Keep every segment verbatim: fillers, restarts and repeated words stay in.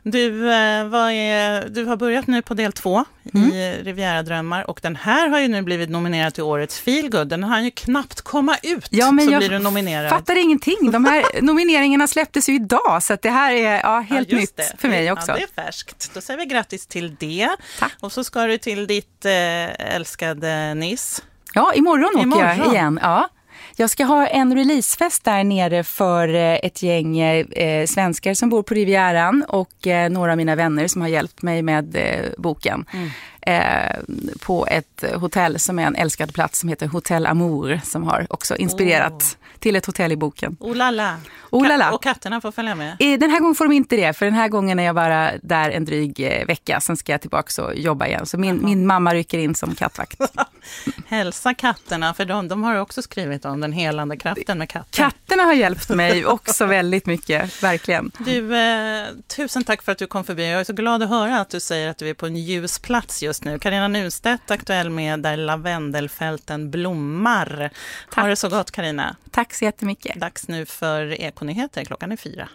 Du, vad är, du har börjat nu på del två mm. i Riviera-drömmar och den här har ju nu blivit nominerad till årets feelgood. Den har ju knappt komma ut ja, men så jag blir du nominerad. Fattar ingenting. De här nomineringarna släpptes ju idag så att det här är ja, helt ja, nytt det. för mig också. Ja, det är färskt. Då säger vi grattis till det. Tack. Och så ska du till ditt eh, älskade Nice. Ja, imorgon, imorgon åker jag igen. Ja. Jag ska ha en releasefest där nere för ett gäng eh, svenskar som bor på Rivieran och eh, några av mina vänner som har hjälpt mig med eh, boken. Mm. Eh, på ett hotell som är en älskad plats som heter Hotel Amour som har också inspirerat oh. till ett hotell i boken. Oh la la. Oh la la. Och katterna får följa med? Eh, den här gången får de inte det, för den här gången är jag bara där en dryg eh, vecka. Sen ska jag tillbaka och jobba igen. Så min, min mamma rycker in som kattvakt. Hälsa katterna, för de, de har också skrivit om den helande kraften med katter. Katterna har hjälpt mig också väldigt mycket, verkligen. Du, eh, tusen tack för att du kom förbi. Jag är så glad att höra att du säger att du är på en ljus plats just nu. Carina Nunstedt, aktuell med Där lavendelfälten blommar. Tack. Ha det så gott, Carina. Tack så jättemycket. Dags nu för Ekonyheter. Klockan är fyra.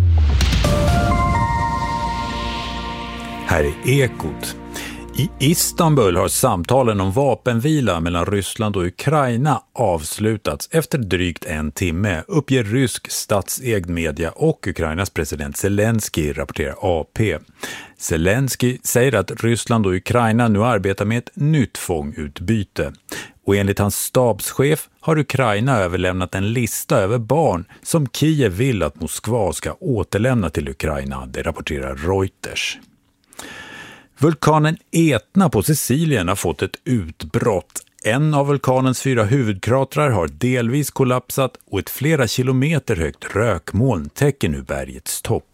Här är Ekot. I Istanbul har samtalen om vapenvila mellan Ryssland och Ukraina avslutats efter drygt en timme, uppger rysk statsägd media och Ukrainas president Zelensky, rapporterar A P. Zelensky säger att Ryssland och Ukraina nu arbetar med ett nytt fångutbyte. Och enligt hans stabschef har Ukraina överlämnat en lista över barn som Kiev vill att Moskva ska återlämna till Ukraina, det rapporterar Reuters. Vulkanen Etna på Sicilien har fått ett utbrott. En av vulkanens fyra huvudkratrar har delvis kollapsat och ett flera kilometer högt rökmoln täcker nu bergets topp.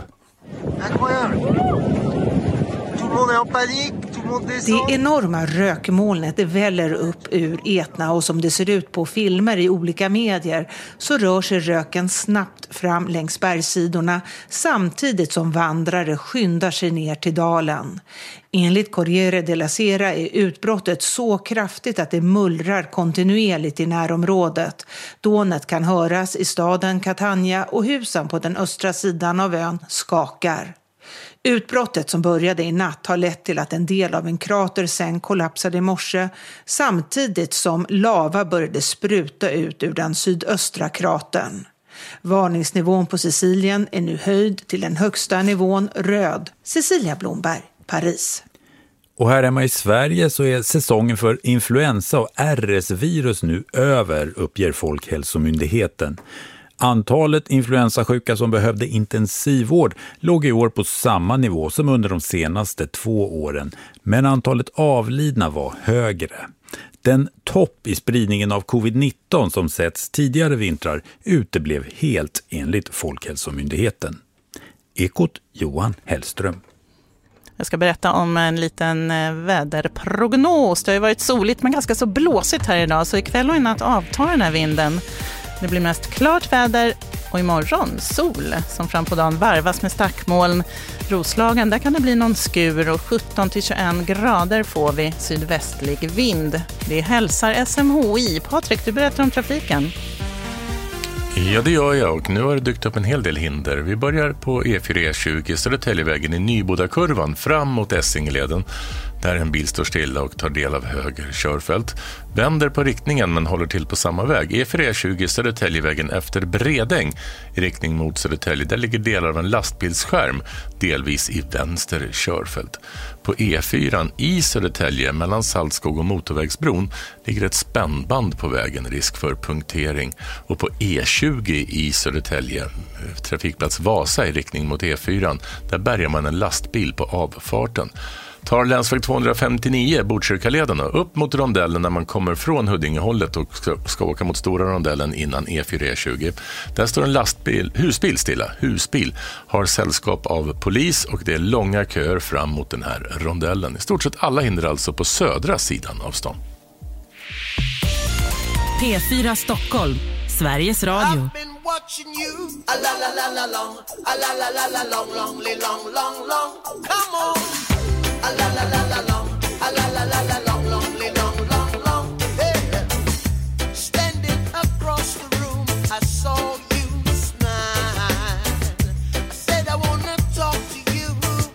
Det enorma rökmolnet väller upp ur Etna och som det ser ut på filmer i olika medier så rör sig röken snabbt fram längs bergssidorna samtidigt som vandrare skyndar sig ner till dalen. Enligt Corriere della Sera är utbrottet så kraftigt att det mullrar kontinuerligt i närområdet. Dånet kan höras i staden Catania och husen på den östra sidan av ön skakar. Utbrottet som började i natt har lett till att en del av en krater sen kollapsade i morse samtidigt som lava började spruta ut ur den sydöstra kratern. Varningsnivån på Sicilien är nu höjd till den högsta nivån röd. Cecilia Blomberg, Paris. Och här hemma i Sverige så är säsongen för influensa och R S-virus nu över, uppger Folkhälsomyndigheten. Antalet influensasjuka som behövde intensivvård låg i år på samma nivå som under de senaste två åren, men antalet avlidna var högre. Den topp i spridningen av covid nitton som setts tidigare vintrar uteblev helt enligt Folkhälsomyndigheten. Ekot, Johan Hellström. Jag ska berätta om en liten väderprognos. Det har ju varit soligt men ganska så blåsigt här idag, så ikväll och i natt avtar den här vinden. Det blir mest klart väder och imorgon sol som fram på dagen varvas med stackmoln. Roslagen, där kan det bli någon skur och sjutton till tjugoen grader får vi sydvästlig vind. Det hälsar S M H I. Patrik, du berättar om trafiken. Ja, det gör jag och nu har det dykt upp en hel del hinder. Vi börjar på E fyra E tjugo Södertäljevägen i Nybodakurvan fram mot Essingeleden. Där en bil står stilla och tar del av höger körfält. Vänder på riktningen men håller till på samma väg. E fyra E tjugo Södertäljevägen efter Bredäng i riktning mot Södertälje. Där ligger delar av en lastbilsskärm delvis i vänster körfält. På E fyra i Södertälje mellan Saltskog och Motorvägsbron ligger ett spännband på vägen, risk för punktering. Och på E tjugo i Södertälje, trafikplats Vasa i riktning mot E fyra, där bärgar man en lastbil på avfarten. Tar länsväg tvåhundrafemtionio, Botkyrkaleden, upp mot rondellen när man kommer från Huddingehållet och ska, ska åka mot stora rondellen innan E fyra E tjugo. Där står en lastbil, husbil stilla. Husbil har sällskap av polis och det är långa köer fram mot den här rondellen. I stort sett alla hinder alltså på södra sidan av stan. P fyra Stockholm, Sveriges Radio. Watching you, a la la la la long, a la la la la long, long, long, long, long. Come on, a la la la la long, a la la la la long, long, long, long, long. Hey, standing across the room, I saw you smile. I said I wanna talk to you.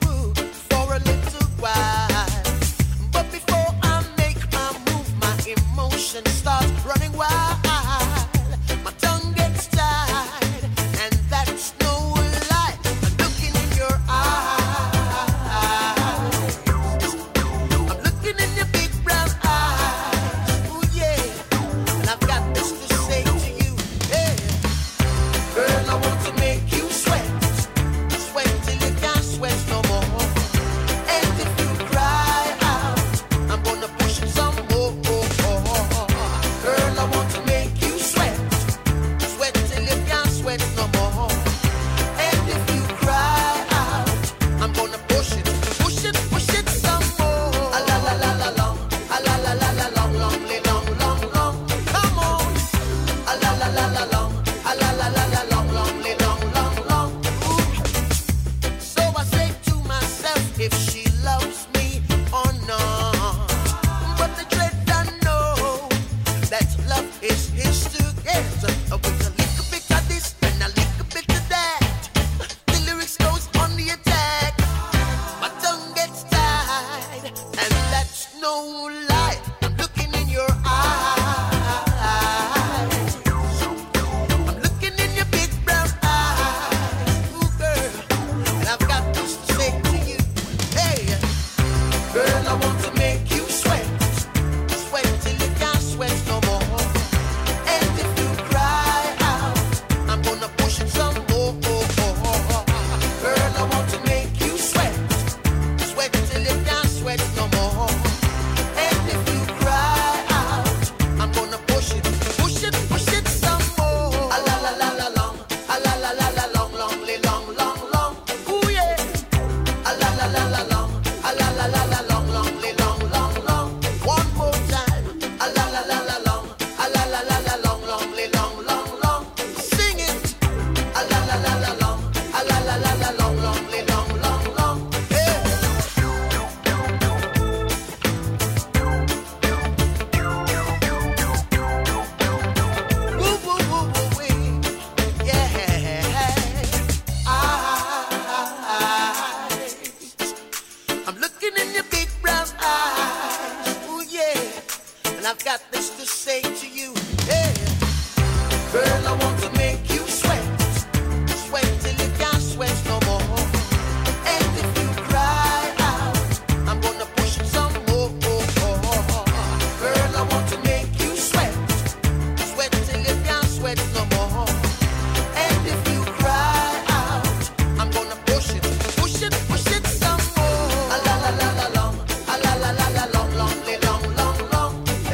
if she loves me or not. But the dread I know that love is his to get. With a little bit of this and a little bit of that, the lyrics goes on the attack. My tongue gets tied, and that's no lie. I'm looking in your eyes. I'm looking in your big brown eyes. Ooh, girl, and I've got this to say to you. Hey, girl, I want to make you sweat. Sweat till you can't sweat no more. And if you cry out, I'm gonna push it some more. Girl, I want to make you sweat. Sweat till you can't sweat no more. And if you cry out, I'm gonna push it, push it, push it some more. A la la la la long, a la la la la long, long, li- long, long, long. Ooh yeah. A la la la la long, a la la la la long, long, li- long, long, long. One more time. A la la la la long, a la la la la long, long, li- long, long, long. Sing it. A la la la la long, a la la la la long, long, li- long, long, long. Yeah. Woo, woo, woo, woo, wee. Yeah. Eyes. I'm looking in your big brown eyes. Ooh, yeah. And I've got this to say to you. Yeah. Girl, I want to make you sweat. Sweat till you can't sweat no more. And if you cry out, I'm gonna push it some more. Girl, I want to make you sweat. Sweat till you can't sweat no more. And if you cry out, I'm gonna push it, push it, push it some more. A la la la la long, a la la la la long, long, li- long, long, long.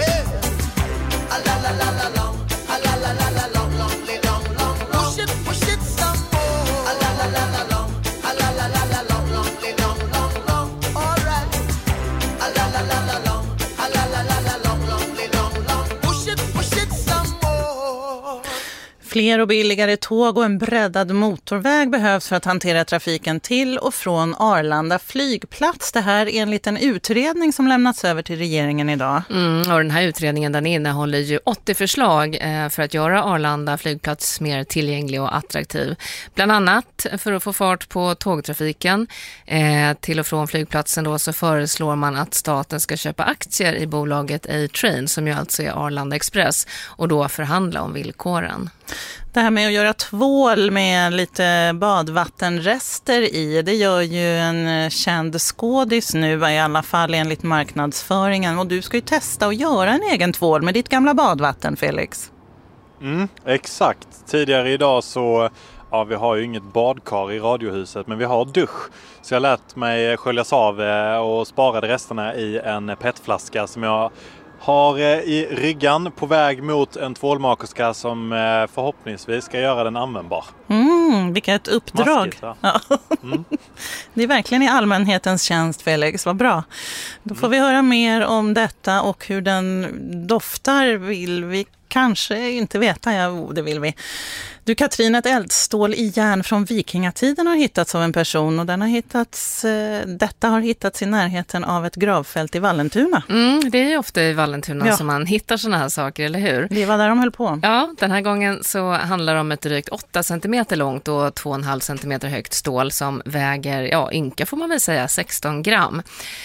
Yeah. A la la la la long, a la la la la long, long, li- long, long, long. Push it, push it some more. A la la la la long, a la la la la long, long, li- long, long, long. All right. A la la la la long, a la la la la long, long, li- long, long. Push it, push it some more. Fler och billigare tåg och en breddad motorväg behövs för att hantera trafiken till och från Arlanda flygplats. Det här är en liten utredning som lämnats över till regeringen idag. Mm, och den här utredningen den innehåller ju åttio förslag eh, för att göra Arlanda flygplats mer tillgänglig och attraktiv. Bland annat för att få fart på tågtrafiken eh, till och från flygplatsen då, så föreslår man att staten ska köpa aktier i bolaget A-Train som ju alltså är Arlanda Express och då förhandla om villkoren. Det här med att göra tvål med lite badvattenrester i, det gör ju en känd skådis nu i alla fall enligt marknadsföringen. Och du ska ju testa att göra en egen tvål med ditt gamla badvatten, Felix. Mm, exakt. Tidigare idag så, ja, vi har ju inget badkar i radiohuset, men vi har dusch. Så jag lät mig sköljas av och sparade resterna i en petflaska som jag har i ryggan på väg mot en tvålmakerska som förhoppningsvis ska göra den användbar. Mm, vilket uppdrag. Maskigt, va? Ja. Mm. Det är verkligen i allmänhetens tjänst, Felix. Vad bra. Då får vi höra mer om detta och hur den doftar vill vi kanske inte veta. Ja, det vill vi. Du Katrin, ett eldstål i järn från vikingatiden har hittats av en person och den har hittats, eh, detta har hittats i närheten av ett gravfält i Vallentuna. Mm, det är ju ofta i Vallentuna Ja. som man hittar såna här saker, eller hur? Det var där de höll på. Ja, den här gången så handlar det om ett drygt åtta centimeter långt och två komma fem centimeter högt stål som väger, ja, ynka får man väl säga, sexton gram.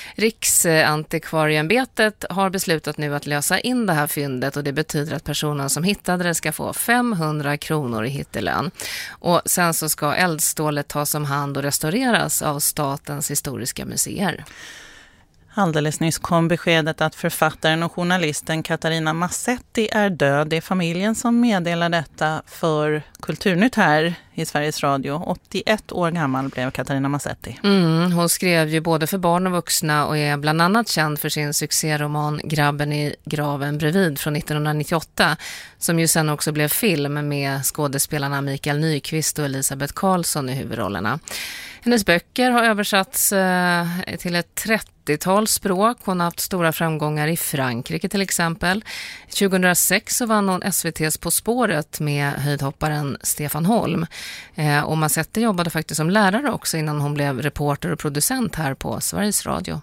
Riksantikvarieämbetet har beslutat nu att lösa in det här fyndet och det betyder att personen som hittade det ska få femhundra kronor i hittelön. Och sen så ska eldstålet tas om hand och restaureras av Statens historiska museer. Alldeles nyss kom beskedet att författaren och journalisten Katarina Massetti är död. Det är familjen som meddelar detta för Kulturnytt här i Sveriges Radio. åttioett år gammal blev Katarina Massetti. Mm, hon skrev ju både för barn och vuxna och är bland annat känd för sin succéroman Grabben i graven bredvid från nittonhundranittioåtta som ju sen också blev film med skådespelarna Mikael Nyqvist och Elisabeth Karlsson i huvudrollerna. Hennes böcker har översatts eh, till ett trettiotal språk. Hon har haft stora framgångar i Frankrike till exempel. tjugohundrasex så vann hon S V T:s På spåret med höjdhopparen Stefan Holm. Eh, och Marcette jobbade faktiskt som lärare också innan hon blev reporter och producent här på Sveriges Radio.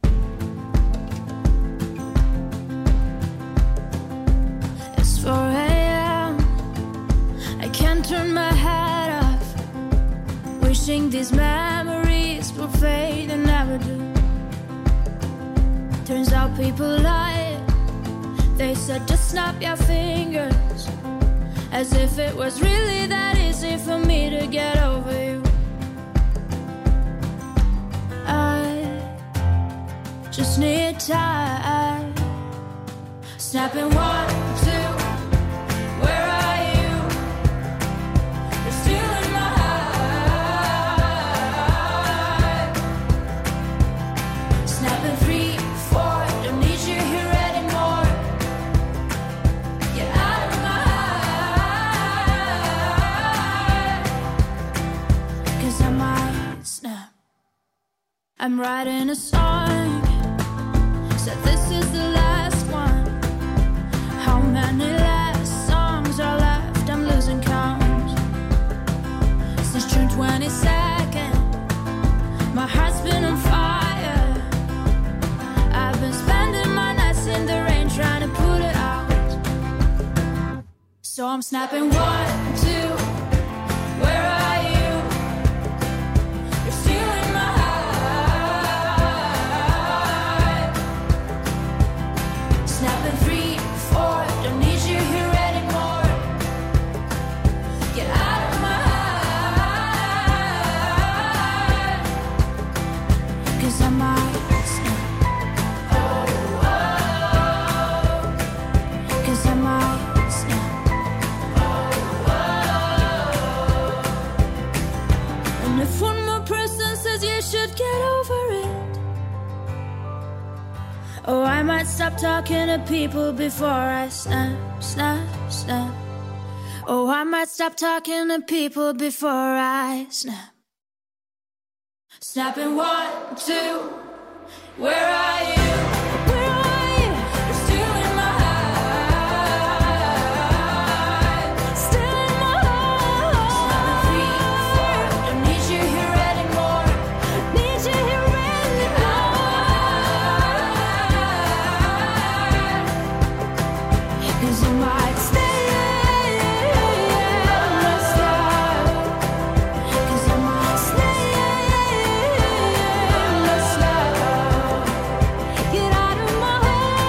It's four a.m. I can't turn my head off, wishing these memories will fade and never do. Turns out people lie. They said just snap your fingers, as if it was really that easy for me to get over you. I just need time. Snapping one, two, where are you? You're still in my heart. Snapping three, four, don't need you here anymore. Get out of my heart. 'Cause I might snap. I'm writing a song, said this is the last one. How many last songs are left? I'm losing count. Since June twenty-second, my heart's been on fire. I've been spending my nights in the rain trying to put it out. So I'm snapping one, two, where are you? You're still in my heart. Snapping three, four, don't need you here anymore. Get out of my heart. 'Cause I might snap. Oh, oh. 'Cause I might snap. Oh, oh. And if one more person says you should get over it, oh, I might stop talking to people before I snap, snap, snap. Oh, I might stop talking to people before I snap. Snapping one, two, where are you? Where are you? You're still in my heart. Still in my heart. Snapping three, four, don't need you here anymore. Need you here anymore. 'Cause you might stay, let's stop. 'Cause I might stay, let's stop. Get out of my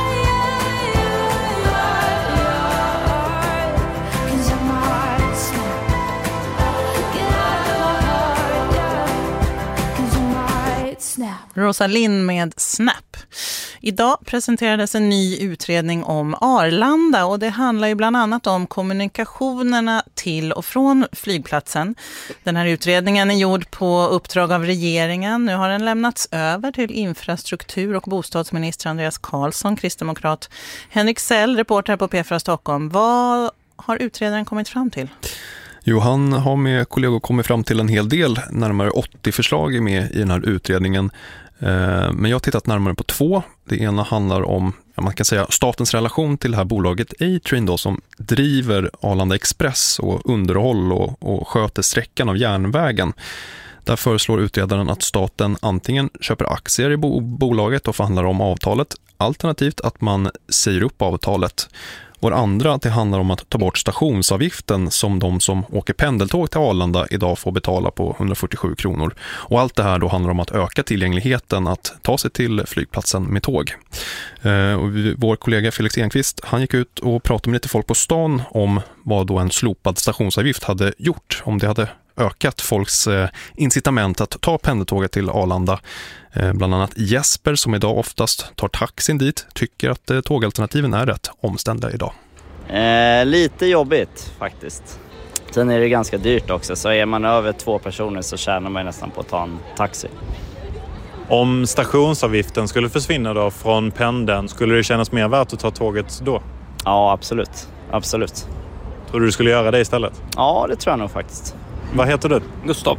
heart. 'Cause I might snap. Get out of my heart, yeah. 'Cause I might snap. Rosalind med Snap. Idag presenterades en ny utredning om Arlanda och det handlar ju bland annat om kommunikationerna till och från flygplatsen. Den här utredningen är gjord på uppdrag av regeringen. Nu har den lämnats över till infrastruktur- och bostadsminister Andreas Karlsson, kristdemokrat. Henrik Sell, reporter på P fyra Stockholm. Vad har utredaren kommit fram till? Jo, han har med kollegor kommit fram till en hel del. Närmare åttio förslag är med i den här utredningen. Men jag har tittat närmare på två. Det ena handlar om, man kan säga, statens relation till det här bolaget A-Train då, som driver Arlanda Express och underhåll och, och sköter sträckan av järnvägen. Där föreslår utredaren att staten antingen köper aktier i bo- bolaget och förhandlar om avtalet, alternativt att man säger upp avtalet. Och det andra, det handlar om att ta bort stationsavgiften som de som åker pendeltåg till Arlanda idag får betala på hundrafyrtiosju kronor. Och allt det här då handlar om att öka tillgängligheten att ta sig till flygplatsen med tåg. Eh, och vi, vår kollega Felix Enqvist, han gick ut och pratade med lite folk på stan om vad då en slopad stationsavgift hade gjort, om det hade ökat folks eh, incitament att ta pendeltåget till Arlanda. Eh, bland annat Jesper, som idag oftast tar taxin dit, tycker att eh, tågalternativen är rätt omständiga idag. Eh, lite jobbigt faktiskt. Sen är det ganska dyrt också, så är man över två personer så tjänar man nästan på att ta en taxi. Om stationsavgiften skulle försvinna då från pendeln, skulle det kännas mer värt att ta tåget då? Ja, absolut. Absolut. Tror du du skulle göra det istället? Ja, det tror jag nog faktiskt. Vad heter du? Gustav.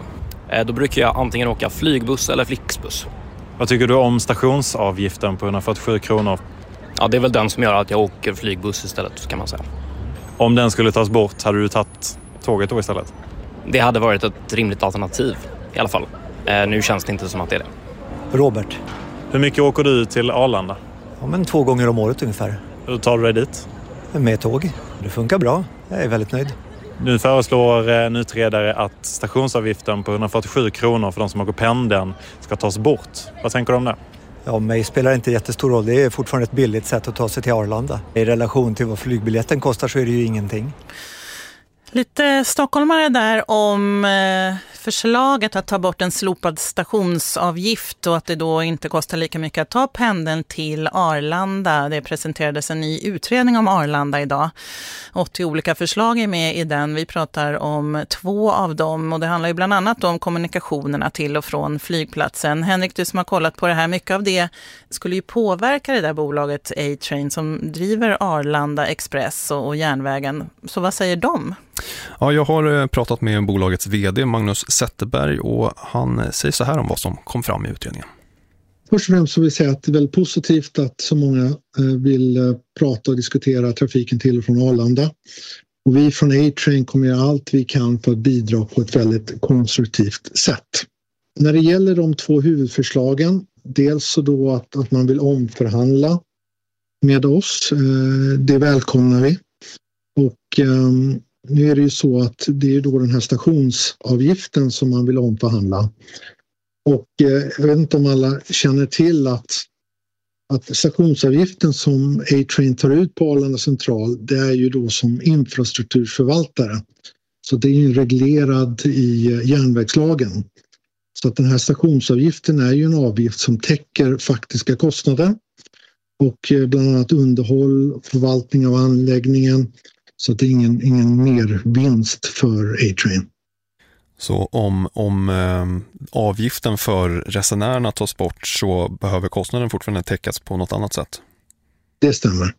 Då brukar jag antingen åka flygbuss eller Flixbus. Vad tycker du om stationsavgiften på hundrafyrtiosju kronor? Ja, det är väl den som gör att jag åker flygbuss istället, kan man säga. Om den skulle tas bort, hade du tagit tåget då istället? Det hade varit ett rimligt alternativ i alla fall. Eh, nu känns det inte som att det är det. Robert. Hur mycket åker du till Arlanda? Ja, men två gånger om året ungefär. Hur tar du dig dit? Med tåg. Det funkar bra. Jag är väldigt nöjd. Nu föreslår en utredare att stationsavgiften på hundrafyrtiosju kronor för de som åker pendeln ska tas bort. Vad tänker du om det? Ja, mig spelar inte jättestor roll. Det är fortfarande ett billigt sätt att ta sig till Arlanda. I relation till vad flygbiljetten kostar så är det ju ingenting. Lite stockholmare där om eh, förslaget att ta bort en slopad stationsavgift och att det då inte kostar lika mycket att ta pendeln till Arlanda. Det presenterades en ny utredning om Arlanda idag. åttio olika förslag är med i den. Vi pratar om två av dem och det handlar ju bland annat om kommunikationerna till och från flygplatsen. Henrik, du som har kollat på det här, mycket av det skulle ju påverka det där bolaget A-Train som driver Arlanda Express och, och järnvägen. Så vad säger de? Ja, jag har pratat med bolagets vd Magnus Zetterberg och han säger så här om vad som kom fram i utredningen. Först och främst så vill jag säga att det är väldigt positivt att så många vill prata och diskutera trafiken till och från Arlanda. Och vi från A-Train kommer göra allt vi kan för att bidra på ett väldigt konstruktivt sätt. När det gäller de två huvudförslagen, dels så då att, att man vill omförhandla med oss, det välkomnar vi. Och nu är det ju så att det är då den här stationsavgiften som man vill omförhandla. Och jag vet inte om alla känner till att, att stationsavgiften som A-Train tar ut på Arlanda central, det är ju då som infrastrukturförvaltare. Så det är ju reglerad i järnvägslagen. Så att den här stationsavgiften är ju en avgift som täcker faktiska kostnader. Och bland annat underhåll, förvaltning av anläggningen. Så det är ingen, ingen mer vinst för A-Train. Så om, om eh, avgiften för resenärerna tas bort så behöver kostnaden fortfarande täckas på något annat sätt? Det stämmer.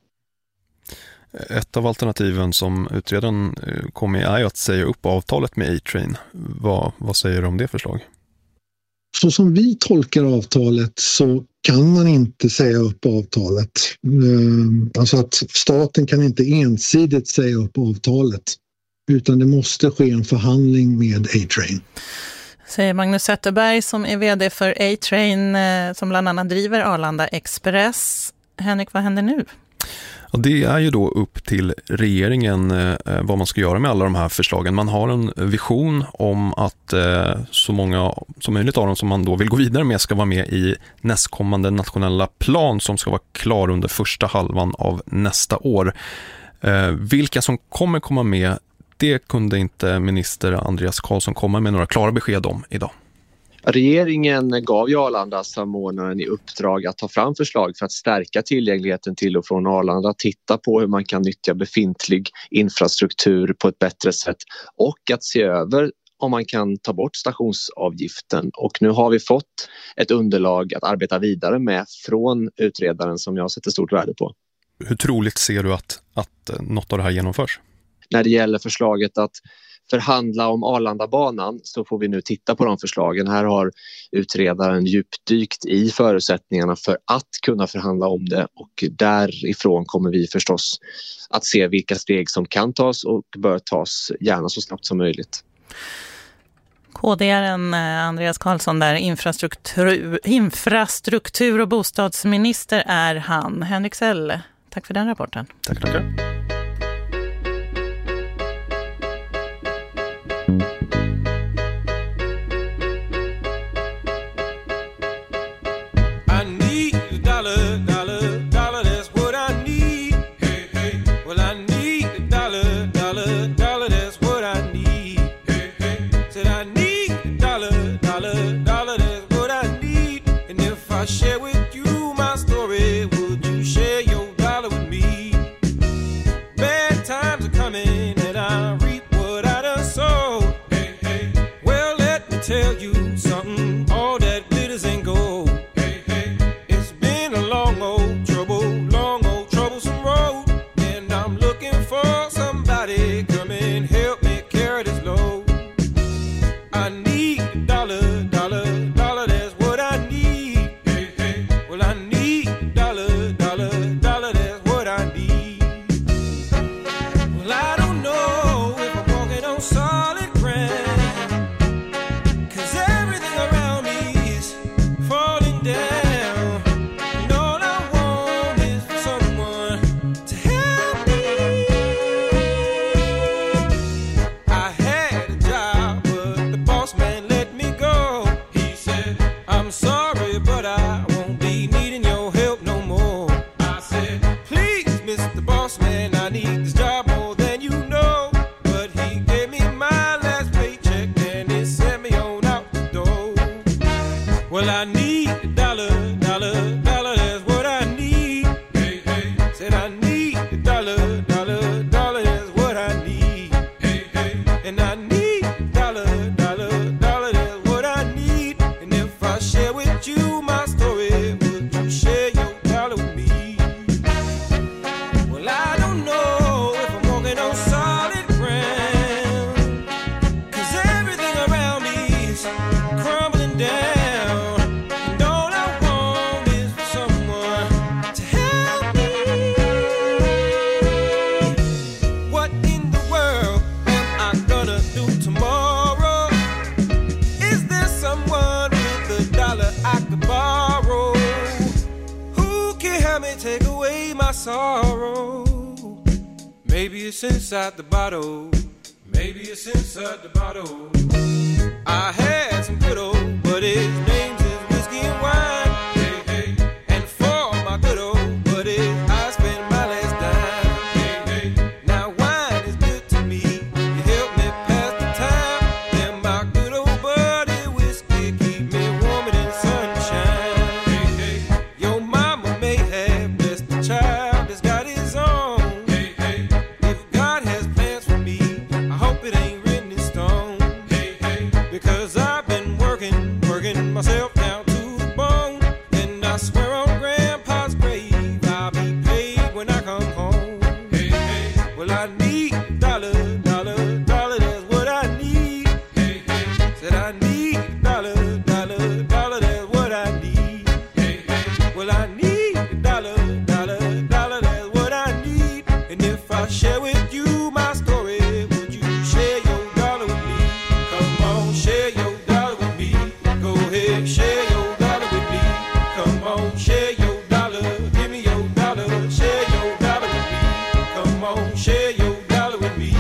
Ett av alternativen som utredaren kom med är ju att säga upp avtalet med A-Train. Vad, vad säger du om det förslag? Så som vi tolkar avtalet så kan man inte säga upp avtalet. Alltså att staten kan inte ensidigt säga upp avtalet utan det måste ske en förhandling med A-Train. Säger Magnus Zetterberg som är vd för A-Train som bland annat driver Arlanda Express. Henrik, vad händer nu? Ja, det är ju då upp till regeringen eh, vad man ska göra med alla de här förslagen. Man har en vision om att eh, så många som möjligt av dem som man då vill gå vidare med ska vara med i nästkommande nationella plan som ska vara klar under första halvan av nästa år. Eh, vilka som kommer komma med, det kunde inte minister Andreas Carlson komma med några klara besked om idag. Regeringen gav ju Arlanda-samordnaren i uppdrag att ta fram förslag för att stärka tillgängligheten till och från Arlanda, titta på hur man kan nyttja befintlig infrastruktur på ett bättre sätt och att se över om man kan ta bort stationsavgiften. Och nu har vi fått ett underlag att arbeta vidare med från utredaren som jag sätter stort värde på. Hur troligt ser du att, att något av det här genomförs? När det gäller förslaget att förhandla om Arlandabanan så får vi nu titta på de förslagen. Här har utredaren djupdykt i förutsättningarna för att kunna förhandla om det och därifrån kommer vi förstås att se vilka steg som kan tas och bör tas gärna så snabbt som möjligt. K D-aren Andreas Carlson där, infrastruktur, infrastruktur och bostadsminister är han. Henrik Sell, tack för den rapporten. Tack, tackar. Somebody come and help me carry this load. I need a dollar. I'm sorry, but I won't be needing your help no more. I said, please, Mister Boss Man, I need this job more than you know. But he gave me my last paycheck and he sent me on out the door. Well, I need a dollar, dollar, dollar, that's what I need. Hey, hey. Said I need a dollar, dollar, dollar, that's what I need. Hey, hey. And I need a dollar, dollar, dollar, that's what I need. And if I share with you my story, would you share your dollar with me? Well, I don't know if I'm walking on solid ground, 'cause everything around me is crumbling down. And all I want is for someone to help me. What in the world am I gonna do tomorrow? Is there someone with a dollar I could borrow? Who can help me take away my sorrow? Maybe it's inside the bottle. Maybe it's inside the bottle. I had some good old buddies, names is whiskey and wine. Hey, hey. And for my good old buddies, I spent my last dime. Hey, hey. Now wine is good to me. You help me pass the time. And my good old buddy whiskey keep me warm in the sunshine. Hey, hey. Your mama may have blessed the child that's got his own. Hey, hey. If God has plans for me, I hope it ain't written in stone. Hey, hey. Because I've been working, working myself down to the bone. And I swear on Grandpa's grave, I'll be paid when I come home. Hey, hey. Well, I need a dollar, dollar, dollar, that's what I need. Hey, hey. Said I need a dollar, dollar, dollar, that's what I need. Hey, hey. Well, I need a dollar, dollar, dollar, that's what I need. And if I share with you my story, would you share your dollar with me? Come on, share your dollar with me. Go ahead, share your dollar with me. Come on, share your dollar. Give me your dollar. Share your dollar with me. Come on, share your dollar with me.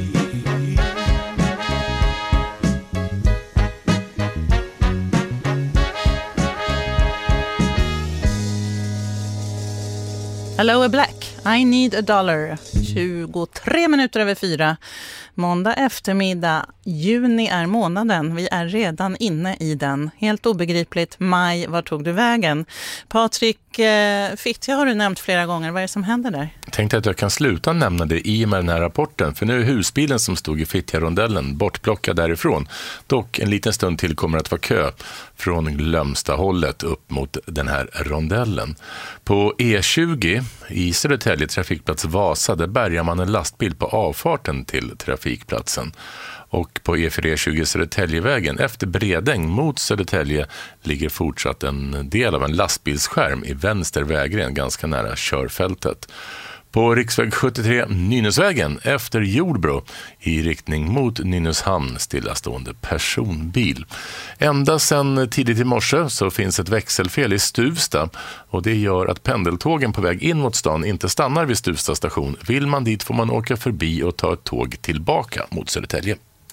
Hello Black, I need a dollar. tjugotre minuter över fyra. Måndag eftermiddag, juni är månaden. Vi är redan inne i den. Helt obegripligt. Maj, var tog du vägen? Patrik eh, Fittja har du nämnt flera gånger. Vad är det som händer där? Jag tänkte att jag kan sluta nämna det i och med den här rapporten, för nu är husbilen som stod i Fittja-rondellen bortplockad därifrån. Dock en liten stund till kommer att vara kö från Glömsta-hållet upp mot den här rondellen. På E tjugo i Södertälje trafikplats Vasa, där bärgar man en lastbil på avfarten till trafikplatsen. Och på E fyra tjugo Södertäljevägen efter Bredäng mot Södertälje ligger fortsatt en del av en lastbilsskärm i vänster vägren ganska nära körfältet. På riksväg sjuttiotre Nynäsvägen efter Jordbro i riktning mot Nynäshamn stillastående personbil. Ända sedan tidigt i morse så finns ett växelfel i Stuvsta och det gör att pendeltågen på väg in mot stan inte stannar vid Stuvsta station. Vill man dit får man åka förbi och ta ett tåg tillbaka mot Södertälje.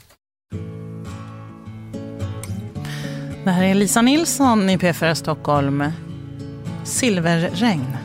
Det här är Lisa Nilsson i P fyra Stockholm. Silverregn.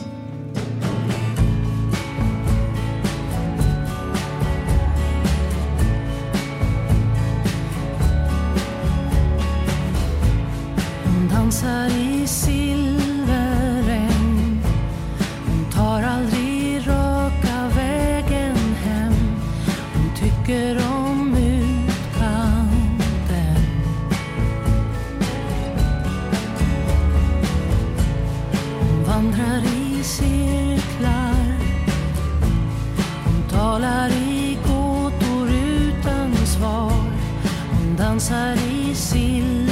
Dansar i silverregn. Hon tar aldrig raka vägen hem. Hon tycker om utkanten. Hon vandrar i cirklar. Hon talar i gåtor utan svar. Hon dansar i silver.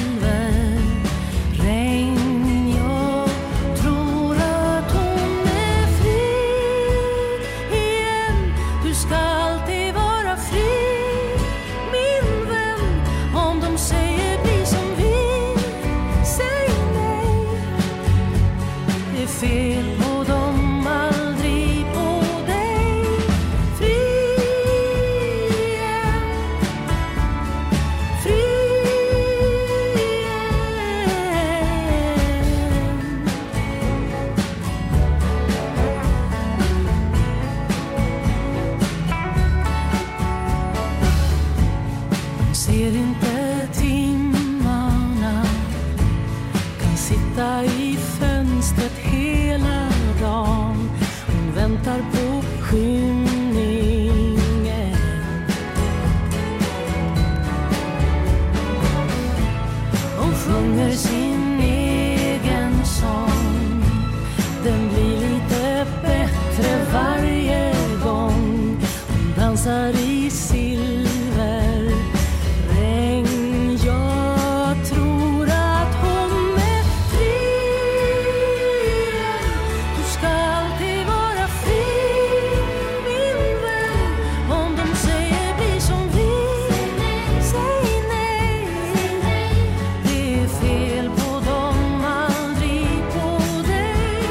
Regn, jag tror att hon är fri igen. Du ska alltid vara fri, min vän. Om de säger bli som vi, säg nej. Det är fel på dem, aldrig på dig. Fri igen, fri igen. sitta i fönstret hela dagen. Hon väntar på skymningen. Hon sjunger sin egen sång. Den blir lite bättre varje gång. Hon dansar i silver regn. Jag tror att hon är fri. Du ska alltid vara fri, min vän. Om de säger bli som vi, säg nej. Det är fel på dem, aldrig på dig.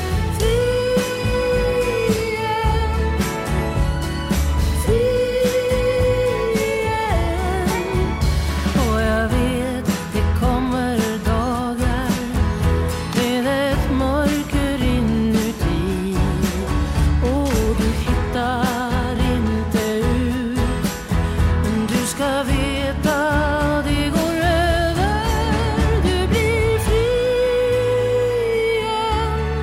Och jag vet det kommer dagar med ett mörker inuti. Och du hittar inte ut. Men du ska veta det går över. Du blir fri igen.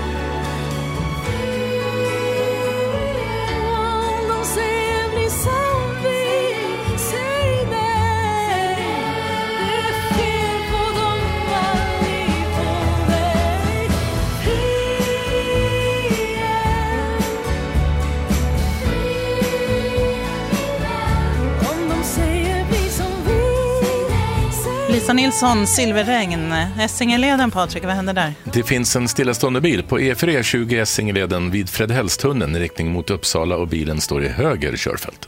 Om de säger bli som vi, säg nej. Det är fel på dem, aldrig på dig. Fri igen. Om de säger bli som vi, säg Lisa Nilsson, Silverregn. Essingeleden, Patrik, vad händer där? Det finns en stillastående bil på E fyra tjugo Essingeleden vid Fredhällstunneln i riktning mot Uppsala och bilen står i höger körfält.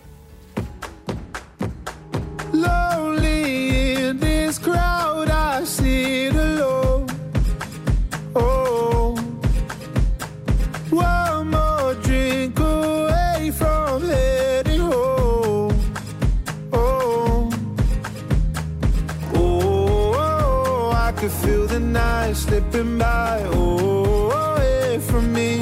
Lonely in this crowd, I sit alone. Oh, one more drink away from heading home. Oh, oh, I could feel the night slipping by. Oh, away from me.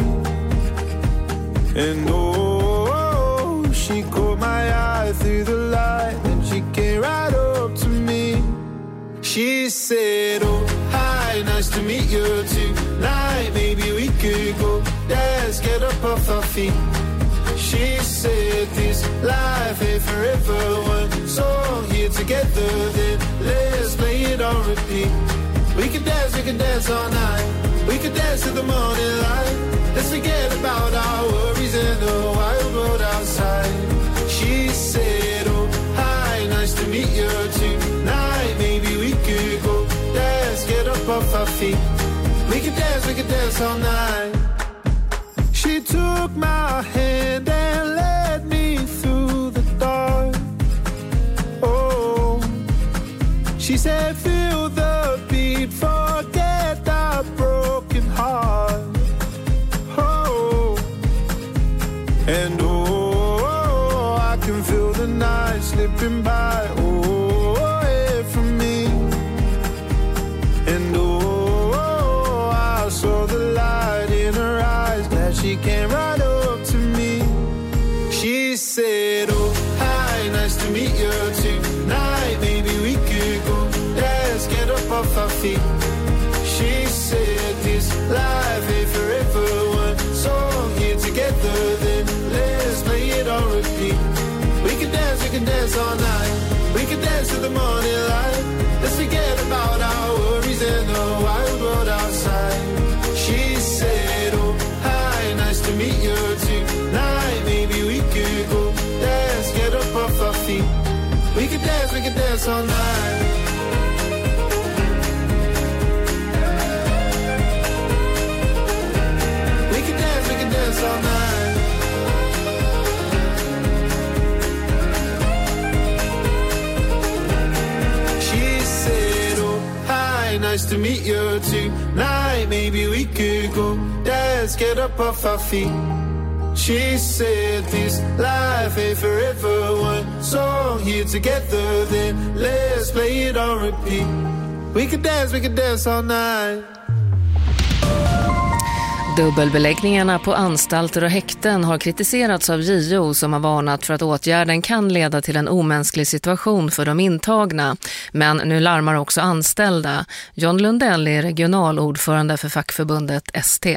And oh, she caught my eye through the light and she came right up to me. She said, oh, hi, nice to meet you tonight. Maybe we could go dance, get up off our feet. She said, this life ain't forever. One song here together, then let's play it on repeat. We can dance, we can dance all night. We can dance to the morning light. Let's forget about our worries in the wild world outside. She said, oh, hi, nice to meet you tonight. Maybe we could go dance, get up off our feet. We can dance, we can dance all night. She took my hand and led me through the dark. Oh, she said, feel the beat, forget our broken heart. Oh, and oh, I can feel the night slipping by. Oh, away from me. And oh, I saw the light in her eyes. Glad she came right up to me. She said, oh, hi, nice to meet you tonight. Maybe we could go dance, get up off our feet. She said, this life ain't forever. One song here together, then let's play it on repeat. We can dance, we can dance all night. We can dance to the morning light. Let's forget about our worries and the wild world outside. She said, oh, hi, nice to meet you tonight. Maybe we could go dance, get up off our feet. We can dance, we can dance all night. We can dance, we can dance all night. She said, oh, hi, nice to meet you tonight. Maybe we could go dance, get up off our feet. She said, this life ain't forever. One song here together, then let's play it on repeat. We can dance, we can dance all night. Dubbelbeläggningarna på anstalter och häkten har kritiserats av J O som har varnat för att åtgärden kan leda till en omänsklig situation för de intagna. Men nu larmar också anställda. John Lundell är regionalordförande för fackförbundet S T.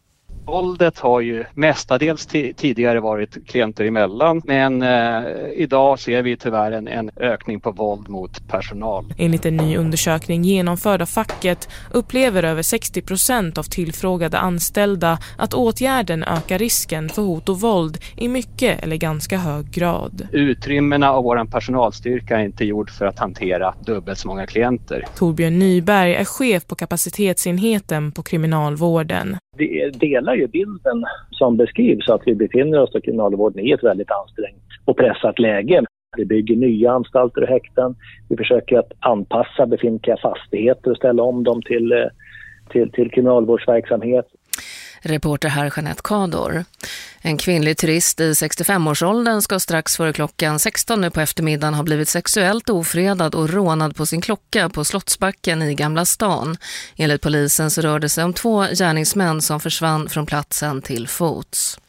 Våldet har ju mestadels t- tidigare varit klienter emellan, men eh, idag ser vi tyvärr en, en ökning på våld mot personal. Enligt en ny undersökning genomförd av facket upplever över sextio procent av tillfrågade anställda att åtgärden ökar risken för hot och våld i mycket eller ganska hög grad. Utrymmena av vår personalstyrka är inte gjord för att hantera dubbelt så många klienter. Torbjörn Nyberg är chef på kapacitetsenheten på kriminalvården. Det delar ju bilden som beskrivs att vi befinner oss i kriminalvården i ett väldigt ansträngt och pressat läge. Vi bygger nya anstalter och häkten. Vi försöker att anpassa befintliga fastigheter och ställa om dem till, till, till kriminalvårdsverksamhet. Reporter här Jeanette Kador. En kvinnlig turist i sextiofem-årsåldern ska strax före klockan sexton nu på eftermiddagen ha blivit sexuellt ofredad och rånad på sin klocka på Slottsbacken i Gamla stan. Enligt polisen så rörde det sig om två gärningsmän som försvann från platsen till fots.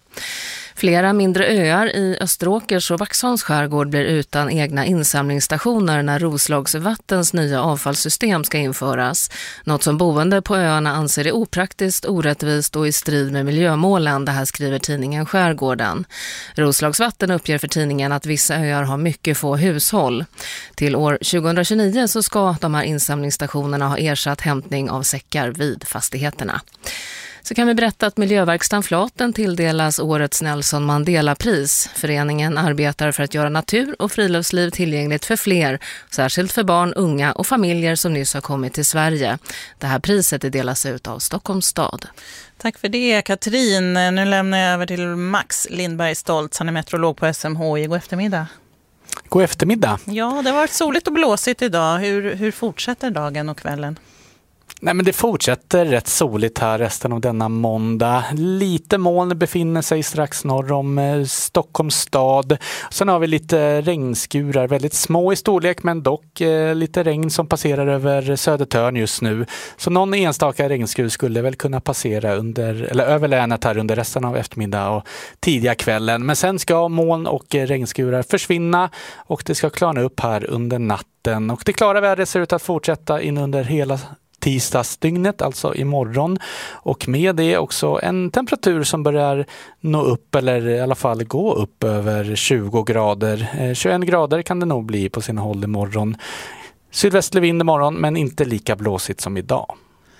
Flera mindre öar i Österåkers och Vaxholms skärgård blir utan egna insamlingsstationer när Roslagsvattens nya avfallssystem ska införas. Något som boende på öarna anser är opraktiskt, orättvist och i strid med miljömålen, det här skriver tidningen Skärgården. Roslagsvatten uppger för tidningen att vissa öar har mycket få hushåll. Till år tjugohundratjugonio så ska de här insamlingsstationerna ha ersatt hämtning av säckar vid fastigheterna. Så kan vi berätta att Miljöverkstan Flaten tilldelas årets Nelson Mandela-pris. Föreningen arbetar för att göra natur och friluftsliv tillgängligt för fler, särskilt för barn, unga och familjer som nyss har kommit till Sverige. Det här priset delas ut av Stockholms stad. Tack för det, Katrin. Nu lämnar jag över till Max Lindberg Stoltz. Han är meteorolog på S M H I. God eftermiddag. God eftermiddag. Ja, det har varit soligt och blåsigt idag. Hur, hur fortsätter dagen och kvällen? Nej, men det fortsätter rätt soligt här resten av denna måndag. Lite moln befinner sig strax norr om eh, Stockholms stad. Sen har vi lite regnskurar, väldigt små i storlek men dock eh, lite regn som passerar över Södertörn just nu. Så någon enstaka regnskur skulle väl kunna passera under, eller över länet här under resten av eftermiddag och tidiga kvällen. Men sen ska moln och eh, regnskurar försvinna och det ska klarna upp här under natten. Och det klara vädret ser ut att fortsätta in under hela tisdagsdygnet, alltså imorgon, och med det också en temperatur som börjar nå upp eller i alla fall gå upp över tjugo grader. Eh, tjugoen grader kan det nog bli på sina håll imorgon. Sydvästlig vind imorgon men inte lika blåsigt som idag.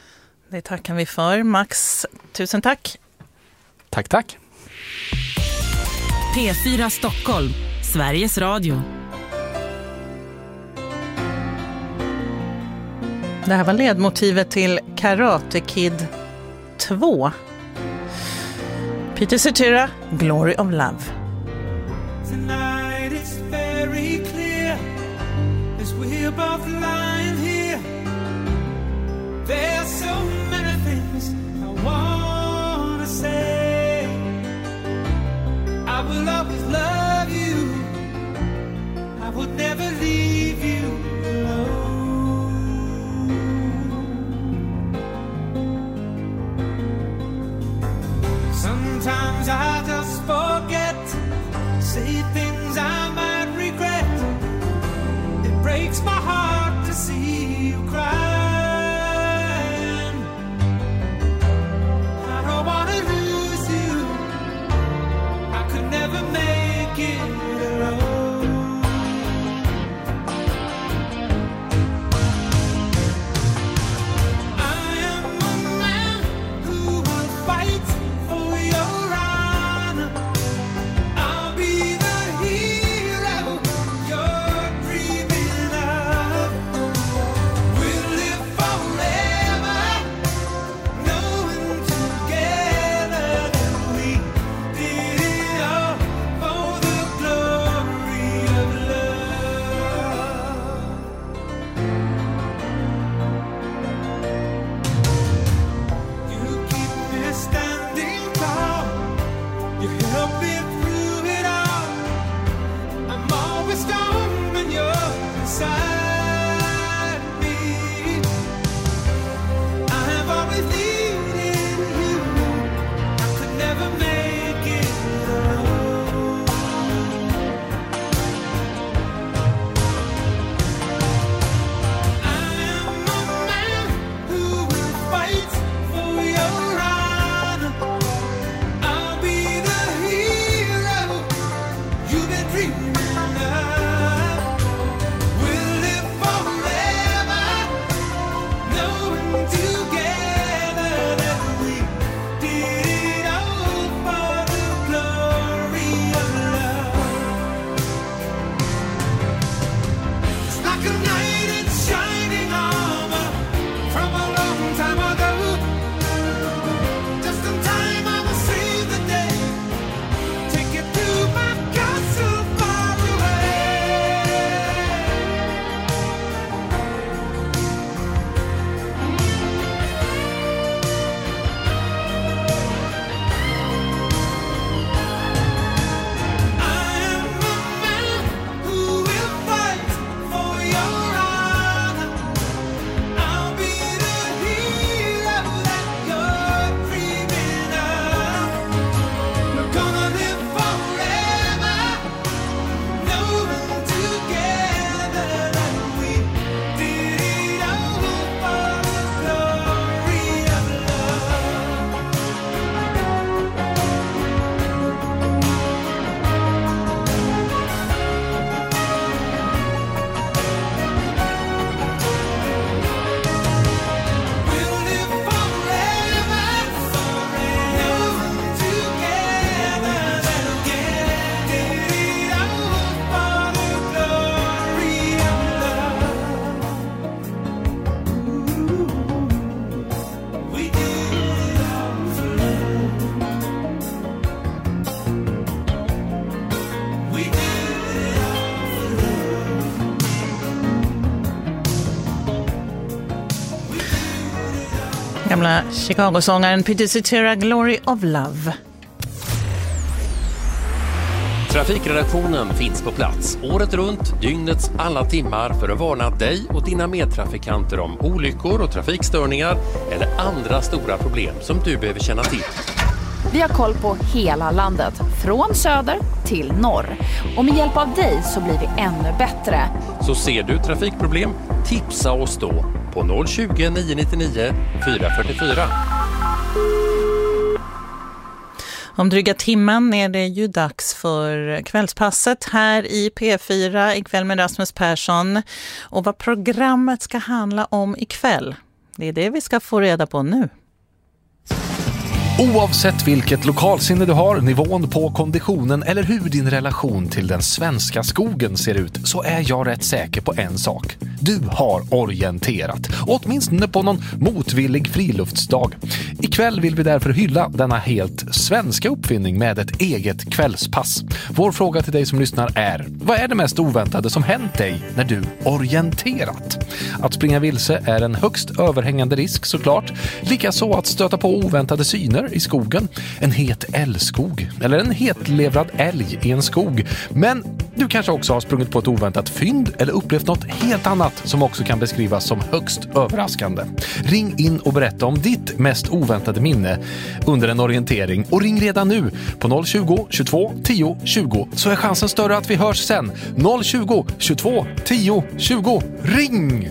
Det tackar vi för. Max, tusen tack. Tack, tack. P fyra Stockholm, Sveriges Radio. Det här var ledmotivet till Karate Kid två. Peter Cetera, Glory of Love. Tonight it's very clear as we're both lying here. There's so many things I wanna say. I will always love you. I would never leave you alone. Sometimes I just forget, say things I might regret. It breaks my heart to see you crying. I don't wanna lose you. I could never make it alone. I am a man who will fight for your right. Gamla Chicago-sångaren Peter Cetera, Glory of Love. Trafikredaktionen finns på plats året runt, dygnets alla timmar för att varna dig och dina medtrafikanter om olyckor och trafikstörningar eller andra stora problem som du behöver känna till. Vi har koll på hela landet, från söder till norr. Och med hjälp av dig så blir vi ännu bättre. Så ser du trafikproblem, tipsa oss då på noll tjugo, nio nittionio, fyra fyra fyra. Om dryga timmen är det ju dags för kvällspasset här i P fyra ikväll med Rasmus Persson. Och vad programmet ska handla om ikväll, det är det vi ska få reda på nu. Oavsett vilket lokalsinne du har, nivån på konditionen eller hur din relation till den svenska skogen ser ut, så är jag rätt säker på en sak. Du har orienterat, åtminstone på någon motvillig friluftsdag. Ikväll vill vi därför hylla denna helt svenska uppfinning med ett eget kvällspass. Vår fråga till dig som lyssnar är: vad är det mest oväntade som hänt dig när du orienterat? Att springa vilse är en högst överhängande risk såklart. Likaså att stöta på oväntade syner i skogen, en het älskog eller en hetlevrad älg i en skog. Men du kanske också har sprungit på ett oväntat fynd eller upplevt något helt annat som också kan beskrivas som högst överraskande. Ring in och berätta om ditt mest oväntade minne under en orientering och ring redan nu på noll tjugo, tjugotvå, tio, tjugo, så är chansen större att vi hörs sen. noll tjugo, tjugotvå, tio, tjugo. Ring!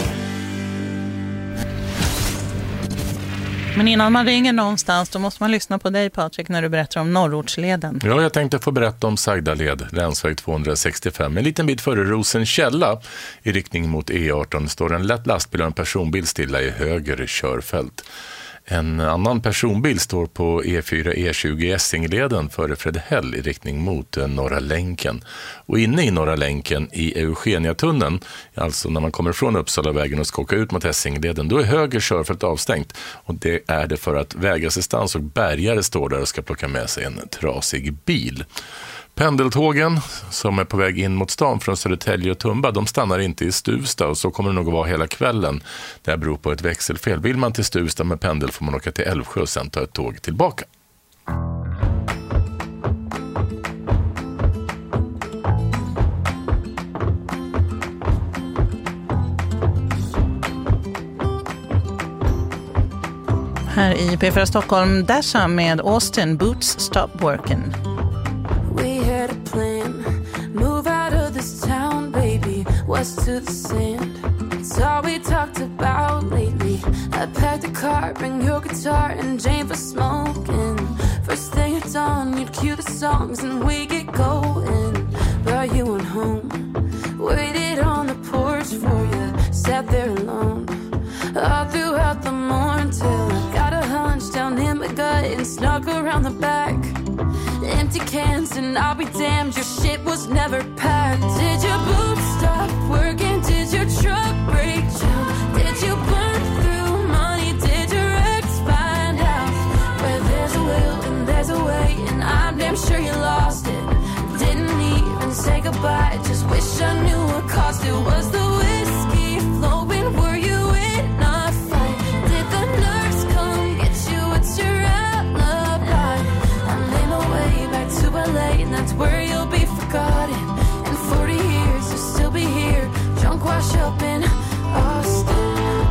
Men innan man ringer någonstans då måste man lyssna på dig, Patrik, när du berättar om Norrortsleden. Ja, jag tänkte få berätta om Sagdaled, länsväg tvåhundrasextiofem. En liten bit före Rosenkälla i riktning mot E arton står en lätt lastbil och en personbil stilla i höger körfält. En annan personbil står på E fyra E tjugo Essingleden före Fredhäll i riktning mot Norra länken. Och inne i Norra länken i Eugeniatunneln, alltså när man kommer från Uppsalavägen och ska åka ut mot Essingleden, då är höger körfält avstängt. Och det är det för att vägassistans och bärgare står där och ska plocka med sig en trasig bil. Pendeltågen som är på väg in mot stan från Södertälje och Tumba, de stannar inte i Stuvsta och så kommer det nog att vara hela kvällen. Det här beror på ett växelfel. Vill man till Stuvsta med pendel får man åka till Älvsjö och sen ta ett tåg tillbaka. Här i P fyra Stockholm, Dasha med Austin, Boots Stop Working. We had a plan, move out of this town, baby, west to the sand. It's all we talked about lately. I packed the car, bring your guitar and Jane for smoking. First thing at dawn, you'd cue the songs and we get going. Brought you on home, waited on the porch for you, sat there alone. All throughout the morning till I got a hunch down in my gut and snuck around the back. Empty cans and I'll be damned, your shit was never packed. Did your boots stop working? Did your truck break down? Did you burn through money? Did your ex find out? Where there's a will and there's a way, and I'm damn sure you lost it. Didn't even say goodbye, just wish I knew what cost it. Was the whiskey flowing? Were you in a fight? Did the nurse come get you? It's your alibi. I'm in a way back to L A, and that's where you'll be forgotten. In forty years you'll still be here, drunk wash up in Austin.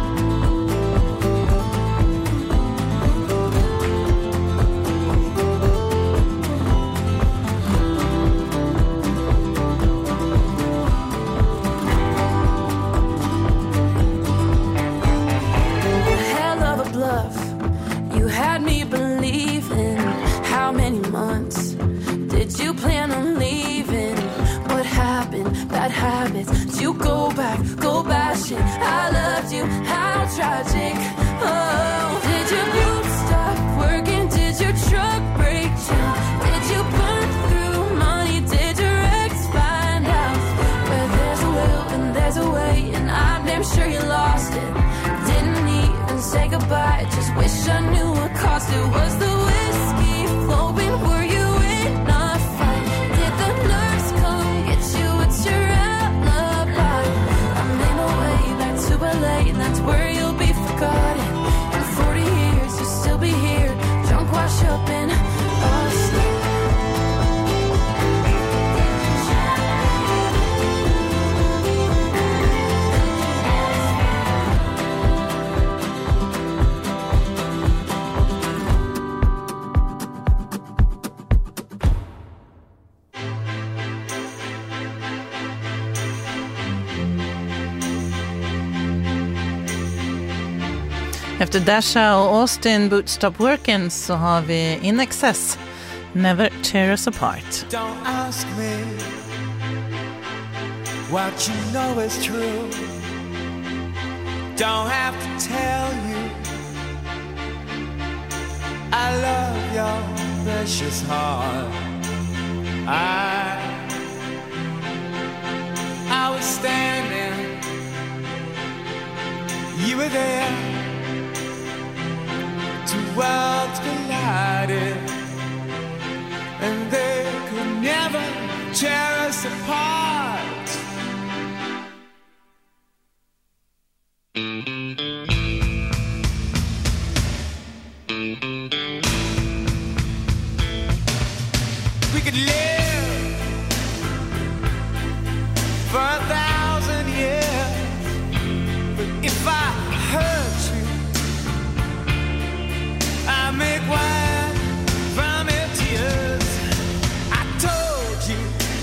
Hell of a bluff, you had me believing. How many months did you plan on leaving? What happened? Bad habits. Did you go back, go bashing? I loved you, how tragic. Oh, did your boots stop working? Did your truck break down? Did you burn through money? Did your ex find out? Where there's a will and there's a way, and I'm damn sure you lost it. Didn't even say goodbye, just wish I knew what cost it. Was the whiskey flowing? Were you in a fight? Did the nurse come get you? It's your alibi. I'm in a way back to L A, and that's where you'll be forgotten. In forty Efter Dasha och Austin Boot Stop Working så har vi In Excess, Never Tear Us Apart. Don't ask me what you know is true. Don't have to tell you I love your precious heart. I I was standing, you were there. Two worlds collided, and they could never tear us apart. We could live for a thousand years, but if I hurt you, I make wine from your tears. I told you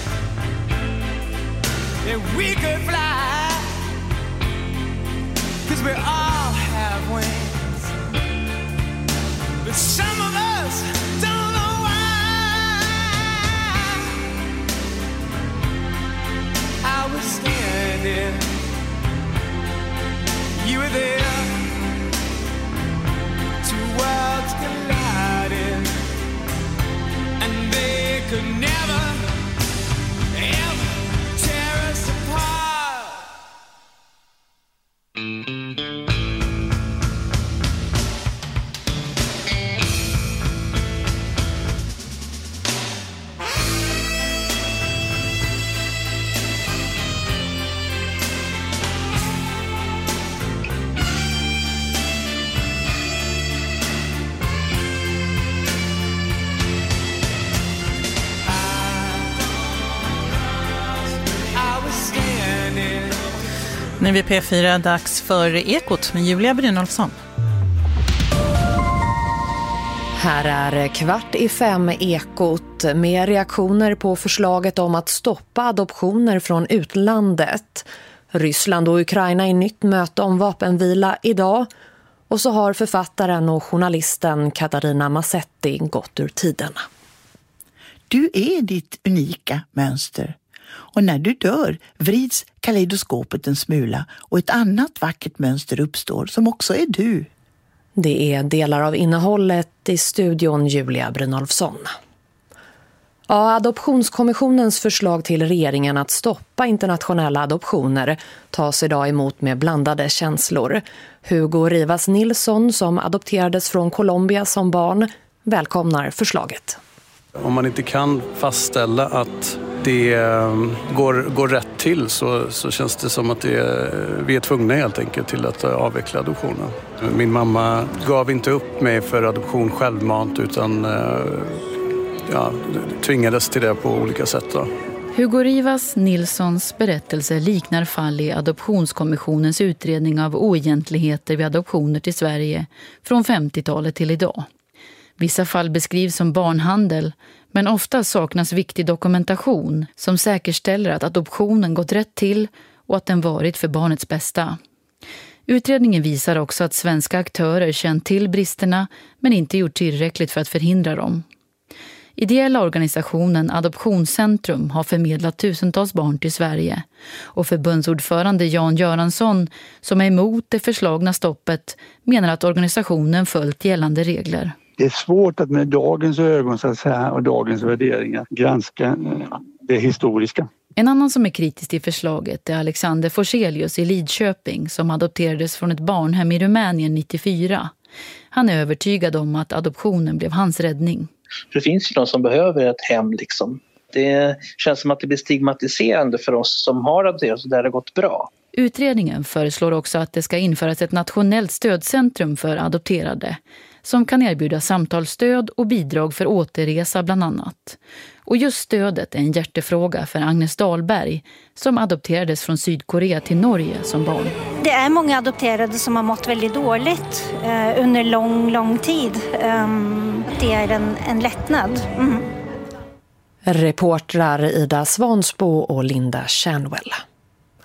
that we could fly, 'cause we all have wings, but some of us don't know why. I was standing, you were there. Two worlds collided, and they could never, ever tear us apart. Nu är vi P fyra, dags för Ekot med Julia Brynolfsson. Här är kvart i fem Ekot med reaktioner på förslaget om att stoppa adoptioner från utlandet. Ryssland och Ukraina i nytt möte om vapenvila idag. Och så har författaren och journalisten Katarina Massetti gått ur tiderna. Du är ditt unika mönster. Och när du dör vrids kaleidoskopet en smula och ett annat vackert mönster uppstår som också är du. Det är delar av innehållet i studion Julia Brynolfsson. Ja, Adoptionskommissionens förslag till regeringen att stoppa internationella adoptioner tas idag emot med blandade känslor. Hugo Rivas Nilsson, som adopterades från Colombia som barn, välkomnar förslaget. Om man inte kan fastställa att det går, går rätt till så, så känns det som att det, vi är tvungna helt enkelt till att avveckla adoptionen. Min mamma gav inte upp mig för adoption självmant utan ja, tvingades till det på olika sätt. Då. Hugo Rivas Nilssons berättelse liknar fall i Adoptionskommissionens utredning av oegentligheter vid adoptioner till Sverige från femtiotalet till idag. Vissa fall beskrivs som barnhandel, men ofta saknas viktig dokumentation som säkerställer att adoptionen gått rätt till och att den varit för barnets bästa. Utredningen visar också att svenska aktörer känt till bristerna men inte gjort tillräckligt för att förhindra dem. Ideella organisationen Adoptionscentrum har förmedlat tusentals barn till Sverige och förbundsordförande Jan Göransson, som är emot det förslagna stoppet, menar att organisationen följt gällande regler. Det är svårt att med dagens ögon så att säga, och dagens värderingar granska det historiska. En annan som är kritisk till förslaget är Alexander Forselius i Lidköping som adopterades från ett barnhem i Rumänien nittiofyra. Han är övertygad om att adoptionen blev hans räddning. Det finns ju de som behöver ett hem liksom. Det känns som att det blir stigmatiserande för oss som har adopterat och där det har gått bra. Utredningen föreslår också att det ska införas ett nationellt stödcentrum för adopterade som kan erbjuda samtalsstöd och bidrag för återresa bland annat. Och just stödet är en hjärtefråga för Agnes Dahlberg som adopterades från Sydkorea till Norge som barn. Det är många adopterade som har mått väldigt dåligt eh, under lång, lång tid. Um, det är en, en lättnad. Mm. Reportrar Ida Svansbo och Linda Kärnwell.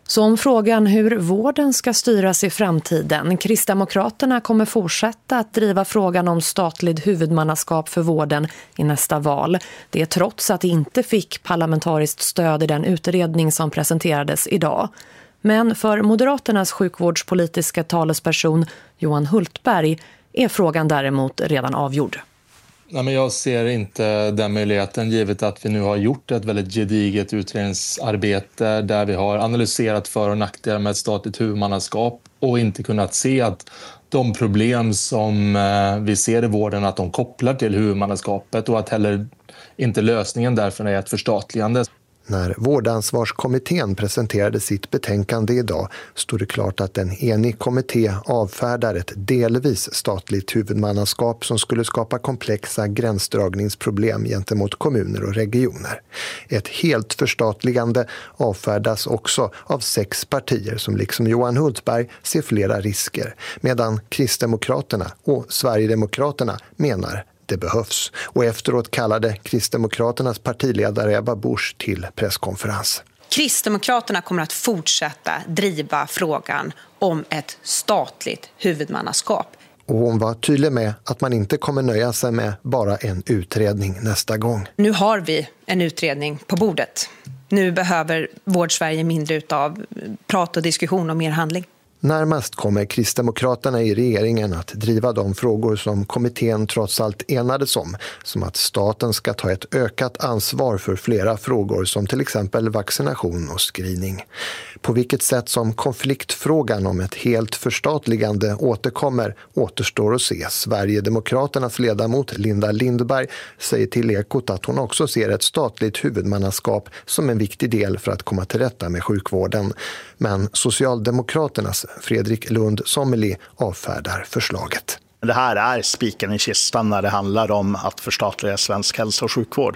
Så om frågan hur vården ska styras i framtiden, Kristdemokraterna kommer fortsätta att driva frågan om statligt huvudmannaskap för vården i nästa val. Det är trots att det inte fick parlamentariskt stöd i den utredning som presenterades idag. Men för Moderaternas sjukvårdspolitiska talesperson Johan Hultberg är frågan däremot redan avgjord. Nej, men jag ser inte den möjligheten givet att vi nu har gjort ett väldigt gediget utredningsarbete där vi har analyserat för- och nackdelar med ett statligt huvudmannaskap och inte kunnat se att de problem som vi ser i vården att de kopplar till huvudmannaskapet och att heller inte lösningen därför är ett förstatligande. När vårdansvarskommittén presenterade sitt betänkande idag stod det klart att en enig kommitté avfärdar ett delvis statligt huvudmannaskap som skulle skapa komplexa gränsdragningsproblem gentemot kommuner och regioner. Ett helt förstatligande avfärdas också av sex partier som liksom Johan Hultberg ser flera risker, medan Kristdemokraterna och Sverigedemokraterna menar det behövs. Och efteråt kallade Kristdemokraternas partiledare Ebba Busch till presskonferens. Kristdemokraterna kommer att fortsätta driva frågan om ett statligt huvudmannaskap. Och hon var tydlig med att man inte kommer nöja sig med bara en utredning nästa gång. Nu har vi en utredning på bordet. Nu behöver Vårdsverige mindre utav prat och diskussion och mer handling. Närmast kommer Kristdemokraterna i regeringen att driva de frågor som kommittén trots allt enades om, som att staten ska ta ett ökat ansvar för flera frågor som till exempel vaccination och screening. På vilket sätt som konfliktfrågan om ett helt förstatligande återkommer återstår att se. Sverigedemokraternas ledamot Linda Lindberg säger till Ekot att hon också ser ett statligt huvudmannaskap som en viktig del för att komma till rätta med sjukvården. Men Socialdemokraternas Fredrik Lundh Sammeli avfärdar förslaget. Det här är spiken i kistan när det handlar om att förstatliga svensk hälso- och sjukvård.